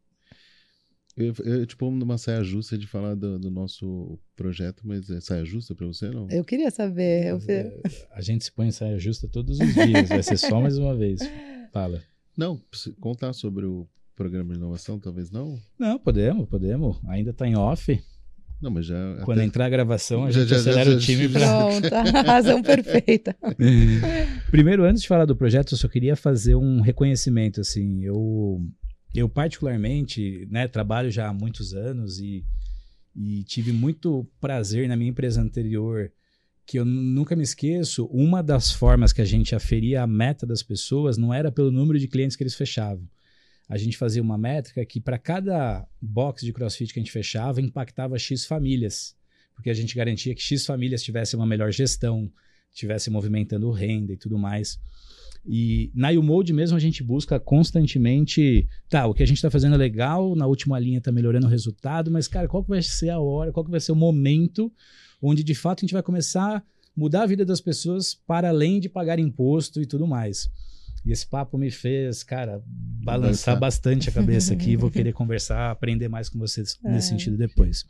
Eu, eu te ponho numa saia justa de falar do, do nosso projeto, mas é saia justa para você, não? Eu queria saber. Eu... A gente se põe em saia justa todos os dias, vai ser só mais uma vez. Fala. Não, contar sobre o programa de inovação, talvez não? Não, podemos, podemos. Ainda está em off. Não, mas já... Quando até... entrar a gravação, a já, gente já, acelera já, o time já, para... Pronto, a razão perfeita. Primeiro, antes de falar do projeto, eu só queria fazer um reconhecimento, assim, eu... Eu, particularmente, né, trabalho já há muitos anos e, e tive muito prazer na minha empresa anterior, que eu nunca me esqueço, uma das formas que a gente aferia a meta das pessoas não era pelo número de clientes que eles fechavam. A gente fazia uma métrica que para cada box de CrossFit que a gente fechava, impactava X famílias, porque a gente garantia que X famílias tivessem uma melhor gestão, tivessem movimentando renda e tudo mais. E na YouMold mesmo a gente busca constantemente, tá, o que a gente está fazendo é legal, na última linha está melhorando o resultado, mas cara, qual que vai ser a hora, qual que vai ser o momento onde de fato a gente vai começar a mudar a vida das pessoas para além de pagar imposto e tudo mais. E esse papo me fez, cara, balançar bastante a cabeça aqui, vou querer conversar, aprender mais com vocês é. nesse sentido depois.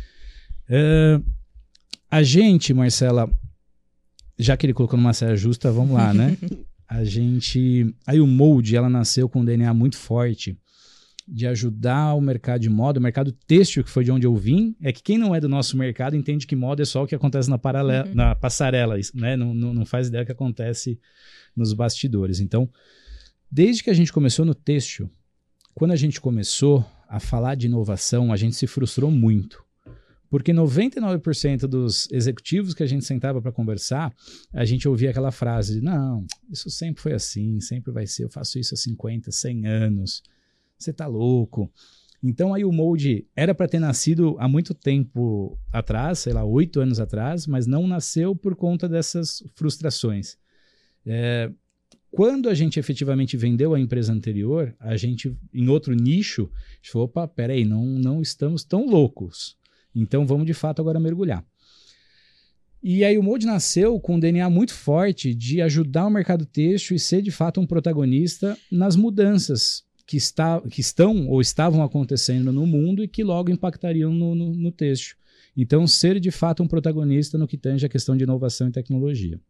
Uh, a gente, Marcela, já que ele colocou numa saia justa, vamos lá, né? A gente... A YouMold, ela nasceu com um D N A muito forte de ajudar o mercado de moda, o mercado têxtil, que foi de onde eu vim, é que quem não é do nosso mercado entende que moda é só o que acontece na, paralela, uhum. na passarela, né? Não, não, não faz ideia do que acontece nos bastidores. Então, desde que a gente começou no têxtil, quando a gente começou a falar de inovação, a gente se frustrou muito. Porque noventa e nove por cento dos executivos que a gente sentava para conversar, a gente ouvia aquela frase de, não, isso sempre foi assim, sempre vai ser, eu faço isso há cinquenta, cem anos, você tá louco. Então aí o Mold era para ter nascido há muito tempo atrás, sei lá, oito anos atrás, mas não nasceu por conta dessas frustrações. É, quando a gente efetivamente vendeu a empresa anterior, a gente, em outro nicho, a gente falou, opa, peraí, não, não estamos tão loucos. Então vamos de fato agora mergulhar. E aí o Mold nasceu com um D N A muito forte de ajudar o mercado têxtil e ser de fato um protagonista nas mudanças que, está, que estão ou estavam acontecendo no mundo e que logo impactariam no, no, no têxtil. Então ser de fato um protagonista no que tange a questão de inovação e tecnologia.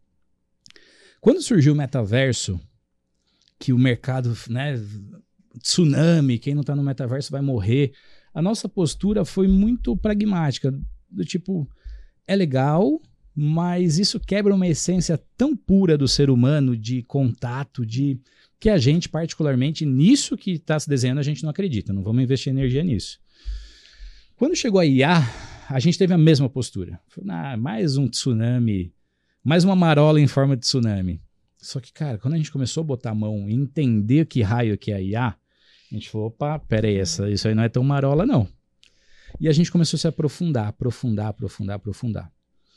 Quando surgiu o metaverso, que o mercado, né, tsunami, quem não está no metaverso vai morrer, a nossa postura foi muito pragmática, do tipo, é legal, mas isso quebra uma essência tão pura do ser humano, de contato, de que a gente, particularmente, nisso que está se desenhando, a gente não acredita, não vamos investir energia nisso. Quando chegou a I A, a gente teve a mesma postura. Falei, ah, mais um tsunami, mais uma marola em forma de tsunami. Só que, cara, quando a gente começou a botar a mão e entender que raio que é a I A, a gente falou, opa, peraí, essa, isso aí não é tão marola, não. E a gente começou a se aprofundar, aprofundar, aprofundar, aprofundar.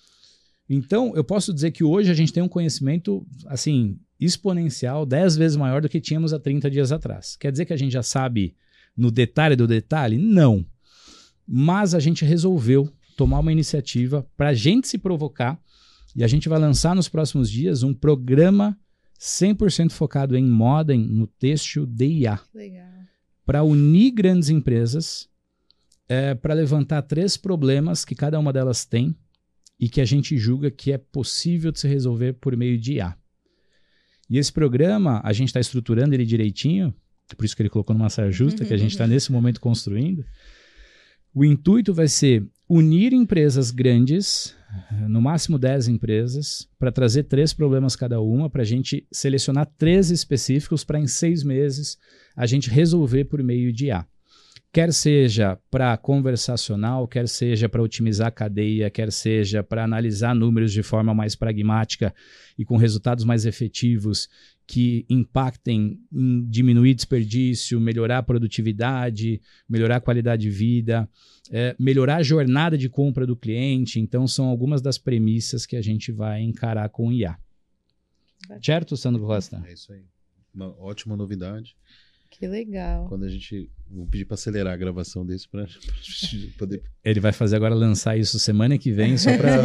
Então, eu posso dizer que hoje a gente tem um conhecimento, assim, exponencial, dez vezes maior do que tínhamos há trinta dias atrás. Quer dizer que a gente já sabe no detalhe do detalhe? Não. Mas a gente resolveu tomar uma iniciativa para a gente se provocar e a gente vai lançar nos próximos dias um programa cem por cento focado em moda, em, no têxtil de I A. Legal. Para unir grandes empresas, é, para levantar três problemas que cada uma delas tem e que a gente julga que é possível de se resolver por meio de I A. E esse programa, a gente está estruturando ele direitinho, por isso que ele colocou numa saia justa, que a gente está nesse momento construindo. O intuito vai ser unir empresas grandes, no máximo dez empresas, para trazer três problemas cada uma, para a gente selecionar três específicos para em seis meses a gente resolver por meio de I A. Quer seja para conversacional, quer seja para otimizar a cadeia, quer seja para analisar números de forma mais pragmática e com resultados mais efetivos que impactem em diminuir desperdício, melhorar a produtividade, melhorar a qualidade de vida, é, melhorar a jornada de compra do cliente. Então, são algumas das premissas que a gente vai encarar com o I A. Certo, Sandro Costa? É isso aí. Uma ótima novidade. Que legal. Quando a gente... Vou pedir para acelerar a gravação desse para poder... Ele vai fazer agora lançar isso semana que vem, só para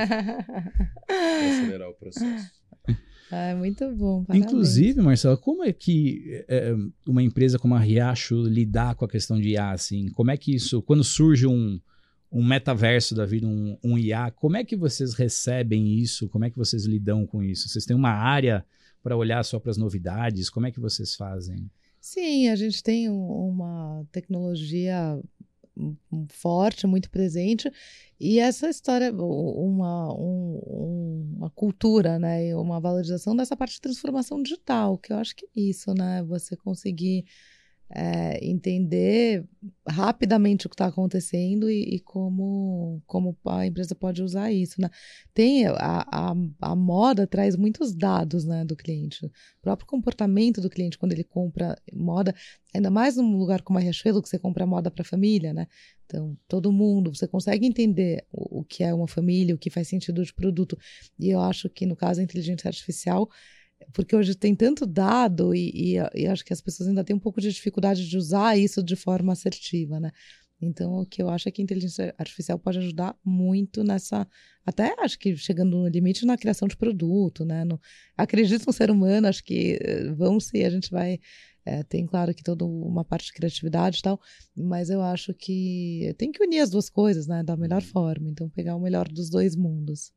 acelerar o processo. Ah, muito bom, parabéns. Inclusive, Marcelo, como é que é, uma empresa como a Riacho lidar com a questão de I A? Assim? Como é que isso, quando surge um, um metaverso da vida, um, um I A, como é que vocês recebem isso? Como é que vocês lidam com isso? Vocês têm uma área para olhar só para as novidades? Como é que vocês fazem? Sim, a gente tem um, uma tecnologia forte, muito presente, e essa história, uma, um, uma cultura, né, uma valorização dessa parte de transformação digital, que eu acho que é isso, né, você conseguir é, entender rapidamente o que está acontecendo e, e como, como a empresa pode usar isso, né. Tem a, a, a moda traz muitos dados, né, do cliente, o próprio comportamento do cliente quando ele compra moda, ainda mais num lugar como a Riachuelo, que você compra moda para a família, né, então todo mundo, você consegue entender o, o que é uma família, o que faz sentido de produto, e eu acho que no caso da inteligência artificial, porque hoje tem tanto dado e, e, e acho que as pessoas ainda têm um pouco de dificuldade de usar isso de forma assertiva, né? Então, o que eu acho é que a inteligência artificial pode ajudar muito nessa... Até acho que chegando no limite na criação de produto, né? No, acredito no ser humano, acho que vamos sim, a gente vai... É, tem, claro, que toda uma parte de criatividade e tal, mas eu acho que tem que unir as duas coisas, né? Da melhor forma. Então, pegar o melhor dos dois mundos.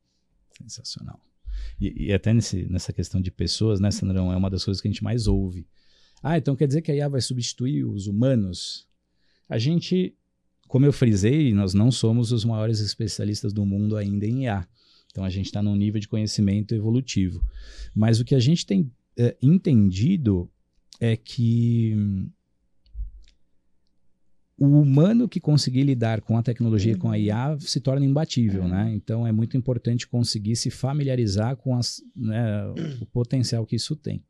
Sensacional. E, e até nesse, nessa questão de pessoas, né, Sandrão, é uma das coisas que a gente mais ouve. Ah, então quer dizer que a I A vai substituir os humanos? A gente, como eu frisei, nós não somos os maiores especialistas do mundo ainda em I A. Então a gente está num nível de conhecimento evolutivo. Mas o que a gente tem é, entendido é que o humano que conseguir lidar com a tecnologia, uhum. com a I A, se torna imbatível, uhum. né? Então é muito importante conseguir se familiarizar com as, né, o potencial que isso tem.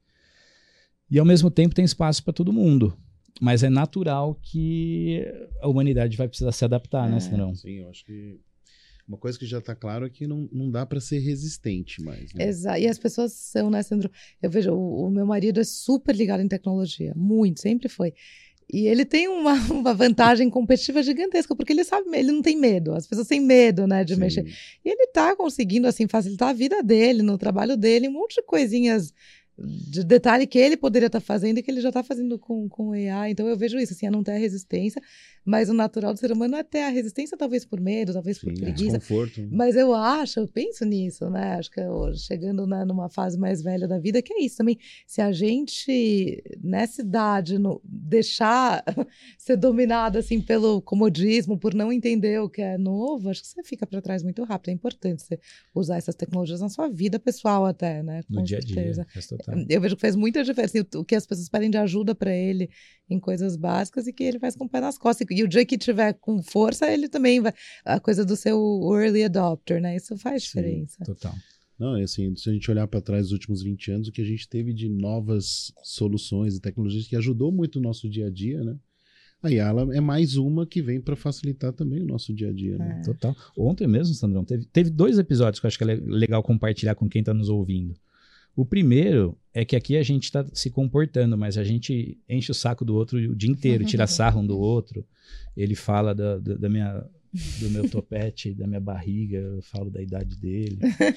E ao mesmo tempo tem espaço para todo mundo. Mas é natural que a humanidade vai precisar se adaptar, é. né, Sandrão? Sim, eu acho que uma coisa que já está claro é que não, não dá para ser resistente mais. Né? Exato. E as pessoas são, né, Sandro? Eu vejo, o, o meu marido é super ligado em tecnologia. Muito, sempre foi. E ele tem uma, uma vantagem competitiva gigantesca, porque ele sabe, ele não tem medo. As pessoas têm medo, né, de Sim. mexer. E ele tá conseguindo, assim, facilitar a vida dele, no trabalho dele, um monte de coisinhas de detalhe que ele poderia estar fazendo e que ele já está fazendo com, com A I. Então eu vejo isso, assim, é não ter a resistência, mas o natural do ser humano é ter a resistência, talvez por medo, talvez Sim, por preguiça. Desconforto. Mas eu acho, eu penso nisso, né? Acho que eu, chegando na, numa fase mais velha da vida, que é isso também. Se a gente, nessa idade, no, deixar ser dominado assim, pelo comodismo, por não entender o que é novo, acho que você fica para trás muito rápido. É importante você usar essas tecnologias na sua vida pessoal até, né? Com no dia a certeza. dia. Eu vejo que faz muita diferença o que as pessoas pedem de ajuda para ele em coisas básicas e que ele faz com o pé nas costas. E o dia que tiver com força, ele também vai. A coisa do seu early adopter, né? Isso faz diferença. Sim, total. Não, é assim, se a gente olhar para trás dos últimos vinte anos, o que a gente teve de novas soluções e tecnologias que ajudou muito o nosso dia a dia, né? A I A é mais uma que vem para facilitar também o nosso dia a dia, né? É. Total. Ontem mesmo, Sandrão, teve, teve dois episódios que eu acho que é legal compartilhar com quem está nos ouvindo. O primeiro é que aqui a gente está se comportando, mas a gente enche o saco do outro o dia inteiro, tira sarro um do outro. Ele fala da, da, da minha, do meu topete, da minha barriga, eu falo da idade dele.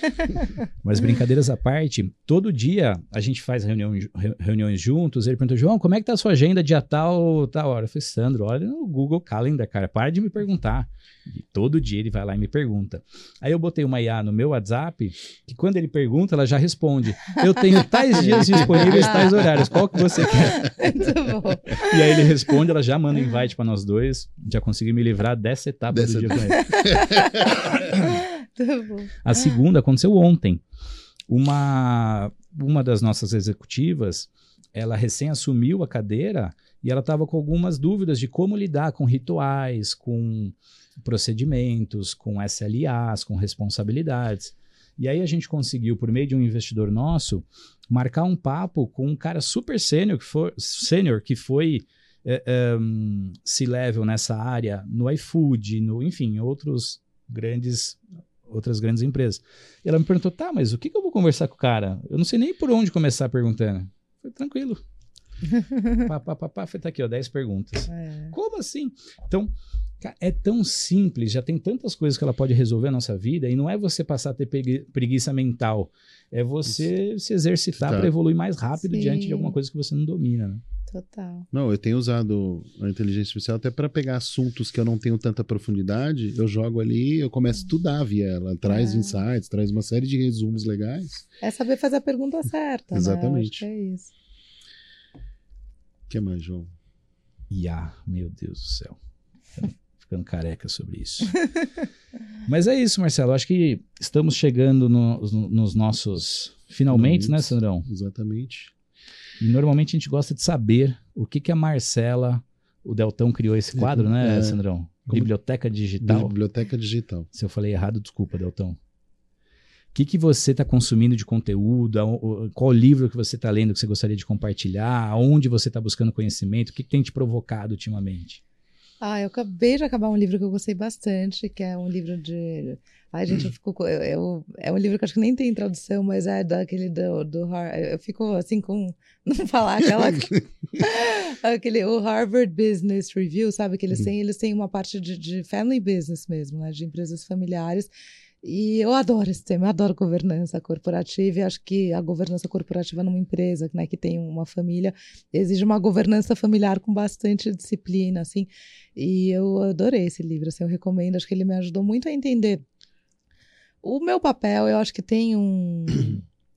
Mas brincadeiras à parte, todo dia a gente faz reunião, reuniões juntos. Ele perguntou, João, como é que tá a sua agenda dia tal, tal hora? Eu falei, Sandro, olha no Google Calendar, cara, para de me perguntar. E todo dia ele vai lá e me pergunta. Aí eu botei uma I A no meu WhatsApp, que quando ele pergunta, ela já responde. Eu tenho tais dias disponíveis, tais horários. Qual que você quer? Muito bom. E aí ele responde, ela já manda um invite para nós dois. Já consegui me livrar dessa etapa dessa do dia com ele. Muito bom. A segunda aconteceu ontem. Uma, uma das nossas executivas, ela recém assumiu a cadeira e ela estava com algumas dúvidas de como lidar com rituais, com procedimentos, com S L As, com responsabilidades. E aí a gente conseguiu, por meio de um investidor nosso, marcar um papo com um cara super sênior que foi, sênior, que foi é, um, C-level nessa área, no iFood, no, enfim, outros grandes, outras grandes empresas. E ela me perguntou, tá, mas o que, que eu vou conversar com o cara? Eu não sei nem por onde começar perguntando. Foi tranquilo. pá, pá, pá, pá, foi, tá aqui, ó, dez perguntas. É. Como assim? Então, é tão simples, já tem tantas coisas que ela pode resolver na nossa vida, e não é você passar a ter preguiça mental, é você Isso. se exercitar para evoluir mais rápido Sim. diante de alguma coisa que você não domina, né? Total. Não, eu tenho usado a inteligência artificial até para pegar assuntos que eu não tenho tanta profundidade, eu jogo ali, eu começo a estudar via ela, traz é. insights, traz uma série de resumos legais. É saber fazer a pergunta certa, Exatamente. Né? Eu acho que é isso. O que mais, João? I A, meu Deus do céu. Ficando careca sobre isso. Mas é isso, Marcelo. Acho que estamos chegando no, no, nos nossos finalmente, né, Sandrão? Exatamente. E normalmente a gente gosta de saber o que, que a Marcela, o Deltão criou esse quadro, né, é, Sandrão? Como... Biblioteca Digital. Biblioteca Digital. Se eu falei errado, desculpa, Deltão. O que, que você está consumindo de conteúdo? Qual livro que você está lendo que você gostaria de compartilhar? Onde você está buscando conhecimento? O que, que tem te provocado ultimamente? Ah, eu acabei de acabar um livro que eu gostei bastante, que é um livro de... Ai, gente, eu fico... Eu, eu, é um livro que eu acho que nem tem tradução, mas é daquele do... do eu fico assim com... Não falar aquela... aquele, o Harvard Business Review, sabe? Que eles têm, eles têm uma parte de, de family business mesmo, né? De empresas familiares. E eu adoro esse tema, eu adoro governança corporativa e acho que a governança corporativa numa empresa, né, que tem uma família, exige uma governança familiar com bastante disciplina, assim, e eu adorei esse livro, assim, eu recomendo, acho que ele me ajudou muito a entender o meu papel. Eu acho que tem um...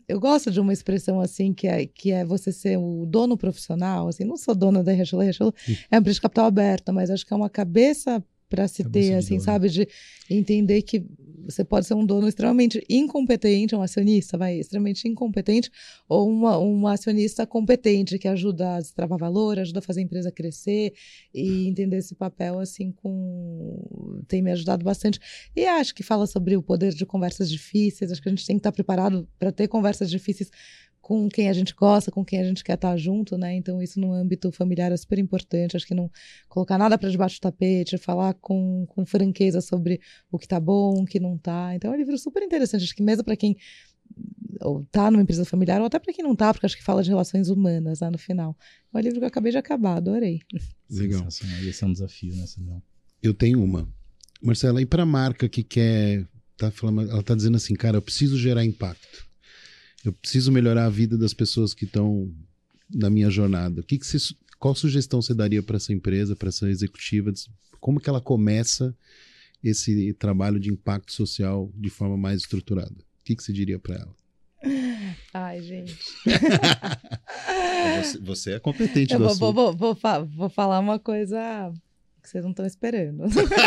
eu gosto de uma expressão assim, que é, que é você ser o dono profissional, assim, não sou dona da Riachuelo, Riachuelo é uma empresa de capital aberta, mas acho que é uma cabeça para se Cabeça ter, de assim, dono. sabe, de entender que você pode ser um dono extremamente incompetente, um acionista, vai, extremamente incompetente, ou uma, um acionista competente, que ajuda a destravar valor, ajuda a fazer a empresa crescer, e entender esse papel, assim, com... tem me ajudado bastante. E acho que fala sobre o poder de conversas difíceis, acho que a gente tem que estar preparado para ter conversas difíceis com quem a gente gosta, com quem a gente quer estar junto, né? Então isso no âmbito familiar é super importante, acho que não colocar nada para debaixo do tapete, falar com, com franqueza sobre o que tá bom, o que não tá. Então é um livro super interessante, acho que mesmo para quem ou tá numa empresa familiar, ou até para quem não tá, porque acho que fala de relações humanas lá no final. É um livro que eu acabei de acabar, adorei. Legal. Sensacional. Esse é um desafio, né, Sandrão? Eu tenho uma. Marcela, e para a marca que quer... Tá falando, ela tá dizendo assim, cara, eu preciso gerar impacto. Eu preciso melhorar a vida das pessoas que estão na minha jornada. O que que você, qual sugestão você daria para essa empresa, para essa executiva? Como que ela começa esse trabalho de impacto social de forma mais estruturada? O que que você diria para ela? Ai, gente. Você, você é competente Eu do vou, assunto. vou, vou, vou, vou falar uma coisa que vocês não estão esperando.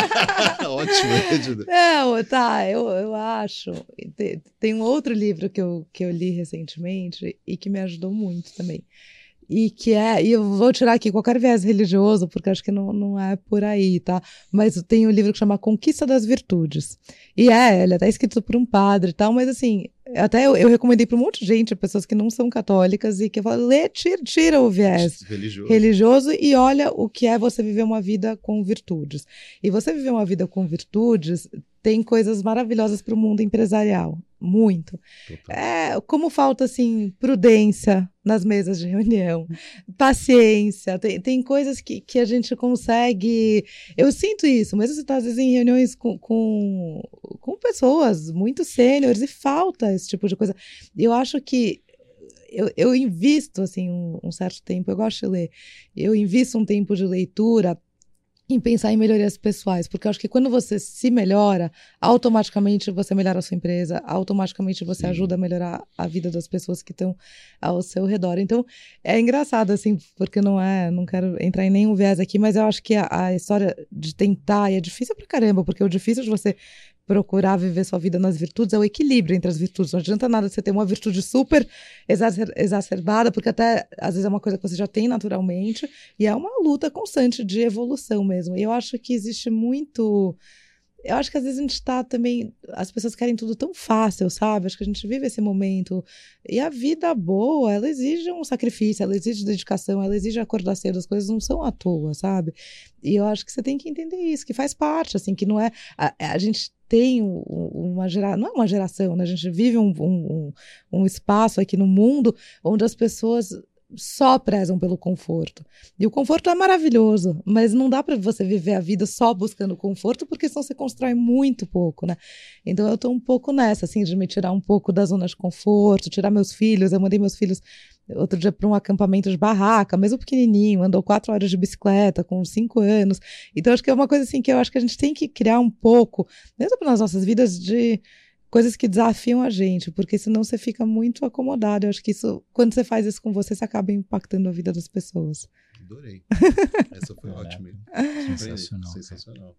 Ótimo, Edna. Não, tá, eu, eu acho. Tem, tem um outro livro que eu, que eu li recentemente e que me ajudou muito também. E que é, e eu vou tirar aqui qualquer viés religioso, porque acho que não, não é por aí, tá? Mas tem um livro que chama Conquista das Virtudes. E é, ele é até escrito por um padre e tal, mas assim, até eu, eu recomendei para um monte de gente, pessoas que não são católicas, e que eu falo, lê, tira, tira o viés Religioso. religioso e olha o que é você viver uma vida com virtudes. E você viver uma vida com virtudes tem coisas maravilhosas para o mundo empresarial. Muito. Total. É, como falta, assim, prudência nas mesas de reunião, paciência, tem, tem coisas que, que a gente consegue... Eu sinto isso, mesmo você está, às vezes, em reuniões com, com, com pessoas muito sêniores e falta esse tipo de coisa. Eu acho que eu, eu invisto, assim, um, um certo tempo, eu gosto de ler, eu invisto um tempo de leitura em pensar em melhorias pessoais, porque eu acho que quando você se melhora, automaticamente você melhora a sua empresa, automaticamente você Sim. ajuda a melhorar a vida das pessoas que estão ao seu redor. Então, é engraçado, assim, porque não é, não quero entrar em nenhum viés aqui, mas eu acho que a, a história de tentar, e é difícil pra caramba, porque o difícil de você procurar viver sua vida nas virtudes é o equilíbrio entre as virtudes. Não adianta nada você ter uma virtude super exacer- exacerbada, porque até às vezes é uma coisa que você já tem naturalmente, e é uma luta constante de evolução mesmo. E eu acho que existe muito... Eu acho que às vezes a gente está também... As pessoas querem tudo tão fácil, sabe? Acho que a gente vive esse momento. E a vida boa, ela exige um sacrifício, ela exige dedicação, ela exige acordar cedo, as coisas não são à toa, sabe? E eu acho que você tem que entender isso, que faz parte, assim, que não é... A, a gente tem uma geração... Não é uma geração, né? A gente vive um, um, um espaço aqui no mundo onde as pessoas só prezam pelo conforto. E o conforto é maravilhoso, mas não dá para você viver a vida só buscando conforto, porque senão você constrói muito pouco, né? Então eu tô um pouco nessa, assim, de me tirar um pouco da zona de conforto, tirar meus filhos. Eu mandei meus filhos outro dia para um acampamento de barraca, mesmo pequenininho, andou quatro horas de bicicleta com cinco anos. Então acho que é uma coisa assim que eu acho que a gente tem que criar um pouco, mesmo nas nossas vidas, de coisas que desafiam a gente, porque senão você fica muito acomodado. Eu acho que isso, quando você faz isso com você, você acaba impactando a vida das pessoas. Adorei. Essa foi ótima. Sensacional. Sensacional.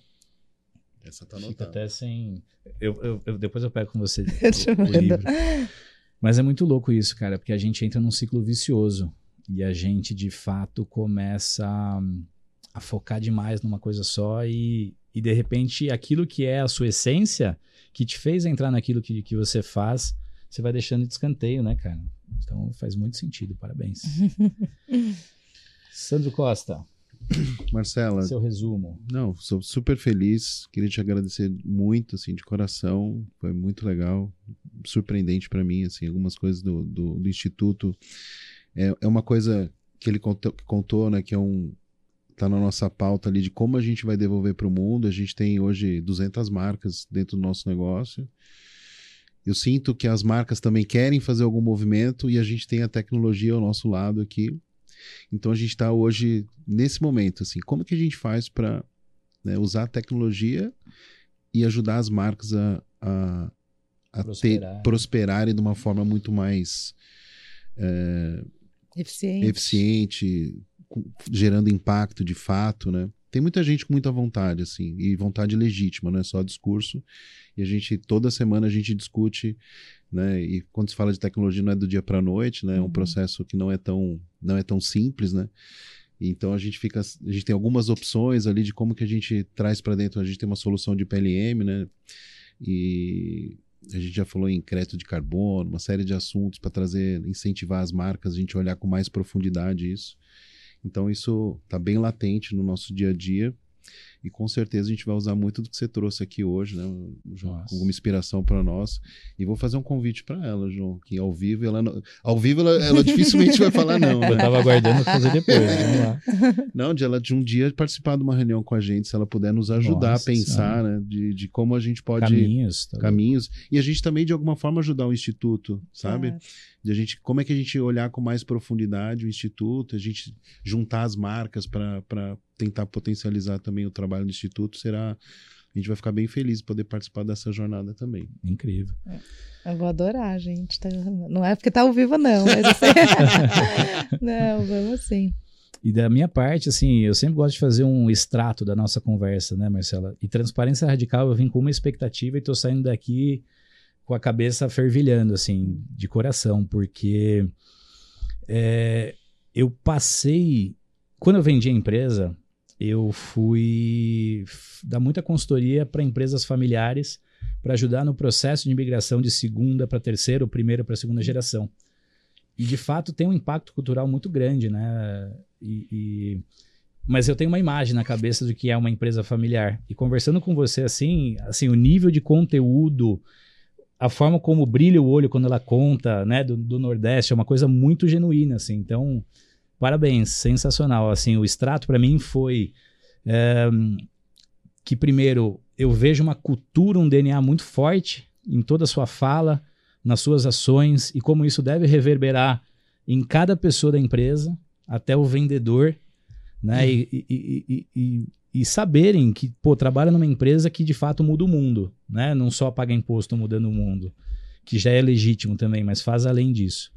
Essa tá Fica anotada. até sem... Eu, eu, eu- depois eu pego com você Eu te o, o mando. livro. Mas é muito louco isso, cara, porque a gente entra num ciclo vicioso e a gente, de fato, começa a, a focar demais numa coisa só e, e, de repente, aquilo que é a sua essência, que te fez entrar naquilo que, que você faz, você vai deixando de escanteio, né, cara? Então faz muito sentido, parabéns. Sandro Costa, Marcela, seu resumo. não, sou super feliz. Queria te agradecer muito, assim, de coração. Foi muito legal, surpreendente para mim, assim, algumas coisas do, do, do Instituto. É, é uma coisa que ele contou, que contou, né, que é um... Tá na nossa pauta ali de como a gente vai devolver para o mundo. A gente tem hoje duzentas marcas dentro do nosso negócio. Eu sinto que as marcas também querem fazer algum movimento e a gente tem a tecnologia ao nosso lado aqui. Então a gente está hoje nesse momento, assim, como que a gente faz para, né, usar a tecnologia e ajudar as marcas a, a, a prosperar. ter, prosperarem de uma forma muito mais é, Eficiente. eficiente, com, gerando impacto de fato, né? Tem muita gente com muita vontade, assim, e vontade legítima, não é só discurso. E a gente, toda semana a gente discute, né? E quando se fala de tecnologia não é do dia para a noite, né? É um Uhum. processo que não é tão, não é tão simples, né? Então a gente fica, a gente tem algumas opções ali de como que a gente traz para dentro. A gente tem uma solução de P L M, né? E a gente já falou em crédito de carbono, uma série de assuntos para trazer, incentivar as marcas, a gente olhar com mais profundidade isso. Então isso está bem latente no nosso dia a dia e com certeza a gente vai usar muito do que você trouxe aqui hoje, né, João, Nossa. alguma inspiração para nós. E vou fazer um convite para ela, João, que ao vivo ela não, ao vivo ela, ela dificilmente vai falar não, Eu né? tava aguardando fazer depois, vamos lá. Não, de ela de um dia participar de uma reunião com a gente, se ela puder nos ajudar Nossa a pensar, Senhora. né, de, de como a gente pode Caminhos. Tá caminhos e a gente também de alguma forma ajudar o instituto, sabe? Claro. De a gente, como é que a gente olhar com mais profundidade o instituto, a gente juntar as marcas para tentar potencializar também o trabalho do instituto, será, a gente vai ficar bem feliz de poder participar dessa jornada também. Incrível. Eu vou adorar, gente. Tá- Não é porque tá ao vivo, não, mas assim... Não, vamos sim. E da minha parte, assim, eu sempre gosto de fazer um extrato da nossa conversa, né, Marcela? E Transparência Radical, eu vim com uma expectativa e tô saindo daqui com a cabeça fervilhando, assim, de coração, porque é, eu passei... Quando eu vendi a empresa, eu fui f- dar muita consultoria para empresas familiares para ajudar no processo de migração de segunda para terceira ou primeira para segunda geração. E, de fato, tem um impacto cultural muito grande, né? E, e- Mas eu tenho uma imagem na cabeça do que é uma empresa familiar. E conversando com você, assim, assim o nível de conteúdo, a forma como brilha o olho quando ela conta, né, do, do Nordeste, é uma coisa muito genuína, assim. Então, parabéns, sensacional. Assim, o extrato, para mim, foi é, que, primeiro, eu vejo uma cultura, um D N A muito forte em toda a sua fala, nas suas ações e como isso deve reverberar em cada pessoa da empresa, até o vendedor, né? Uhum. E, e, e, e, e saberem que, pô, trabalha numa empresa que de fato muda o mundo, né? Não só paga imposto mudando o mundo, que já é legítimo também, mas faz além disso.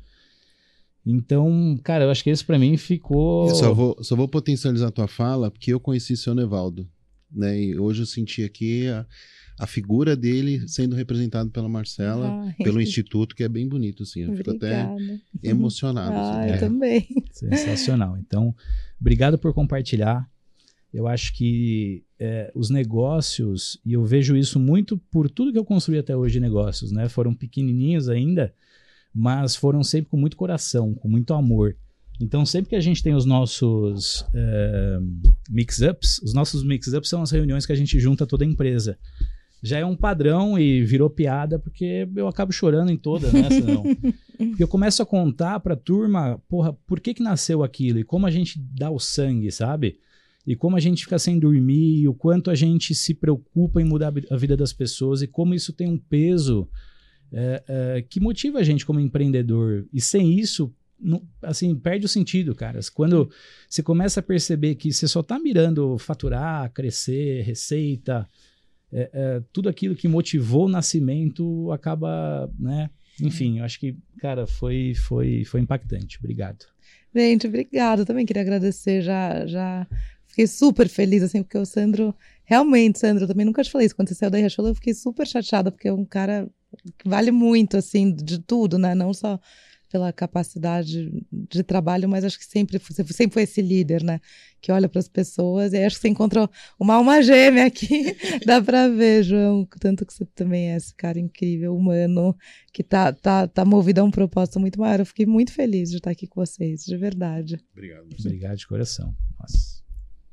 Então, cara, eu acho que esse para mim ficou... Eu só vou, só vou potencializar a tua fala, porque eu conheci seu Nevaldo, né? E hoje eu senti aqui a, a figura dele sendo representado pela Marcela, Ai. pelo Instituto, que é bem bonito, assim. Eu fico até Obrigada. emocionado. Ah, assim, eu é. também. Sensacional. Então, obrigado por compartilhar. Eu acho que é, os negócios, e eu vejo isso muito por tudo que eu construí até hoje de negócios, né? Foram pequenininhos ainda, mas foram sempre com muito coração, com muito amor. Então, sempre que a gente tem os nossos é, mix-ups, os nossos mix-ups são as reuniões que a gente junta toda a empresa. Já é um padrão e virou piada, porque eu acabo chorando em toda, né? Senão, porque eu começo a contar pra turma, porra, por que que nasceu aquilo? E como a gente dá o sangue, sabe? E como a gente fica sem dormir, e o quanto a gente se preocupa em mudar a vida das pessoas, e como isso tem um peso é, é, que motiva a gente como empreendedor. E sem isso, não, assim, perde o sentido, caras. Quando você começa a perceber que você só tá mirando faturar, crescer, receita... É, é, tudo aquilo que motivou o nascimento acaba, né? Enfim, eu acho que, cara, foi, foi, foi impactante. Obrigado. Gente, obrigada. Também queria agradecer. Já, já fiquei super feliz, assim, porque o Sandro... Realmente, Sandro, eu também nunca te falei isso. Quando você saiu da Riachuelo, eu fiquei super chateada, porque é um cara que vale muito, assim, de tudo, né? Não só pela capacidade de trabalho, mas acho que sempre, você sempre foi esse líder, né? Que olha para as pessoas, e aí acho que você encontrou uma alma gêmea aqui, dá para ver, João, tanto que você também é esse cara incrível, humano, que tá, tá, tá movido a um propósito muito maior. Eu fiquei muito feliz de estar aqui com vocês, de verdade. Obrigado. Obrigado de coração. Nossa.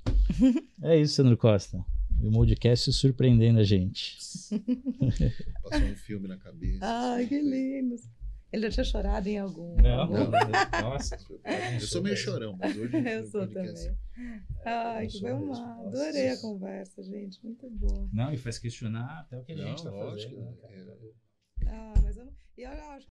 É isso, Sandro Costa. O Moldcast surpreendendo a gente. Passou um filme na cabeça. Ai, que lindo. Ele já tinha chorado em algum... Não, algum... não, não. Nossa. Eu sou meio chorão, mas hoje... Eu sou também. Ai, Eu que sou foi mesmo. uma... Nossa. Adorei a conversa, gente. Muito boa. Não, e faz questionar até o que a gente Não, está lógico, fazendo. Né, é. cara? Ah, mas eu não... E eu acho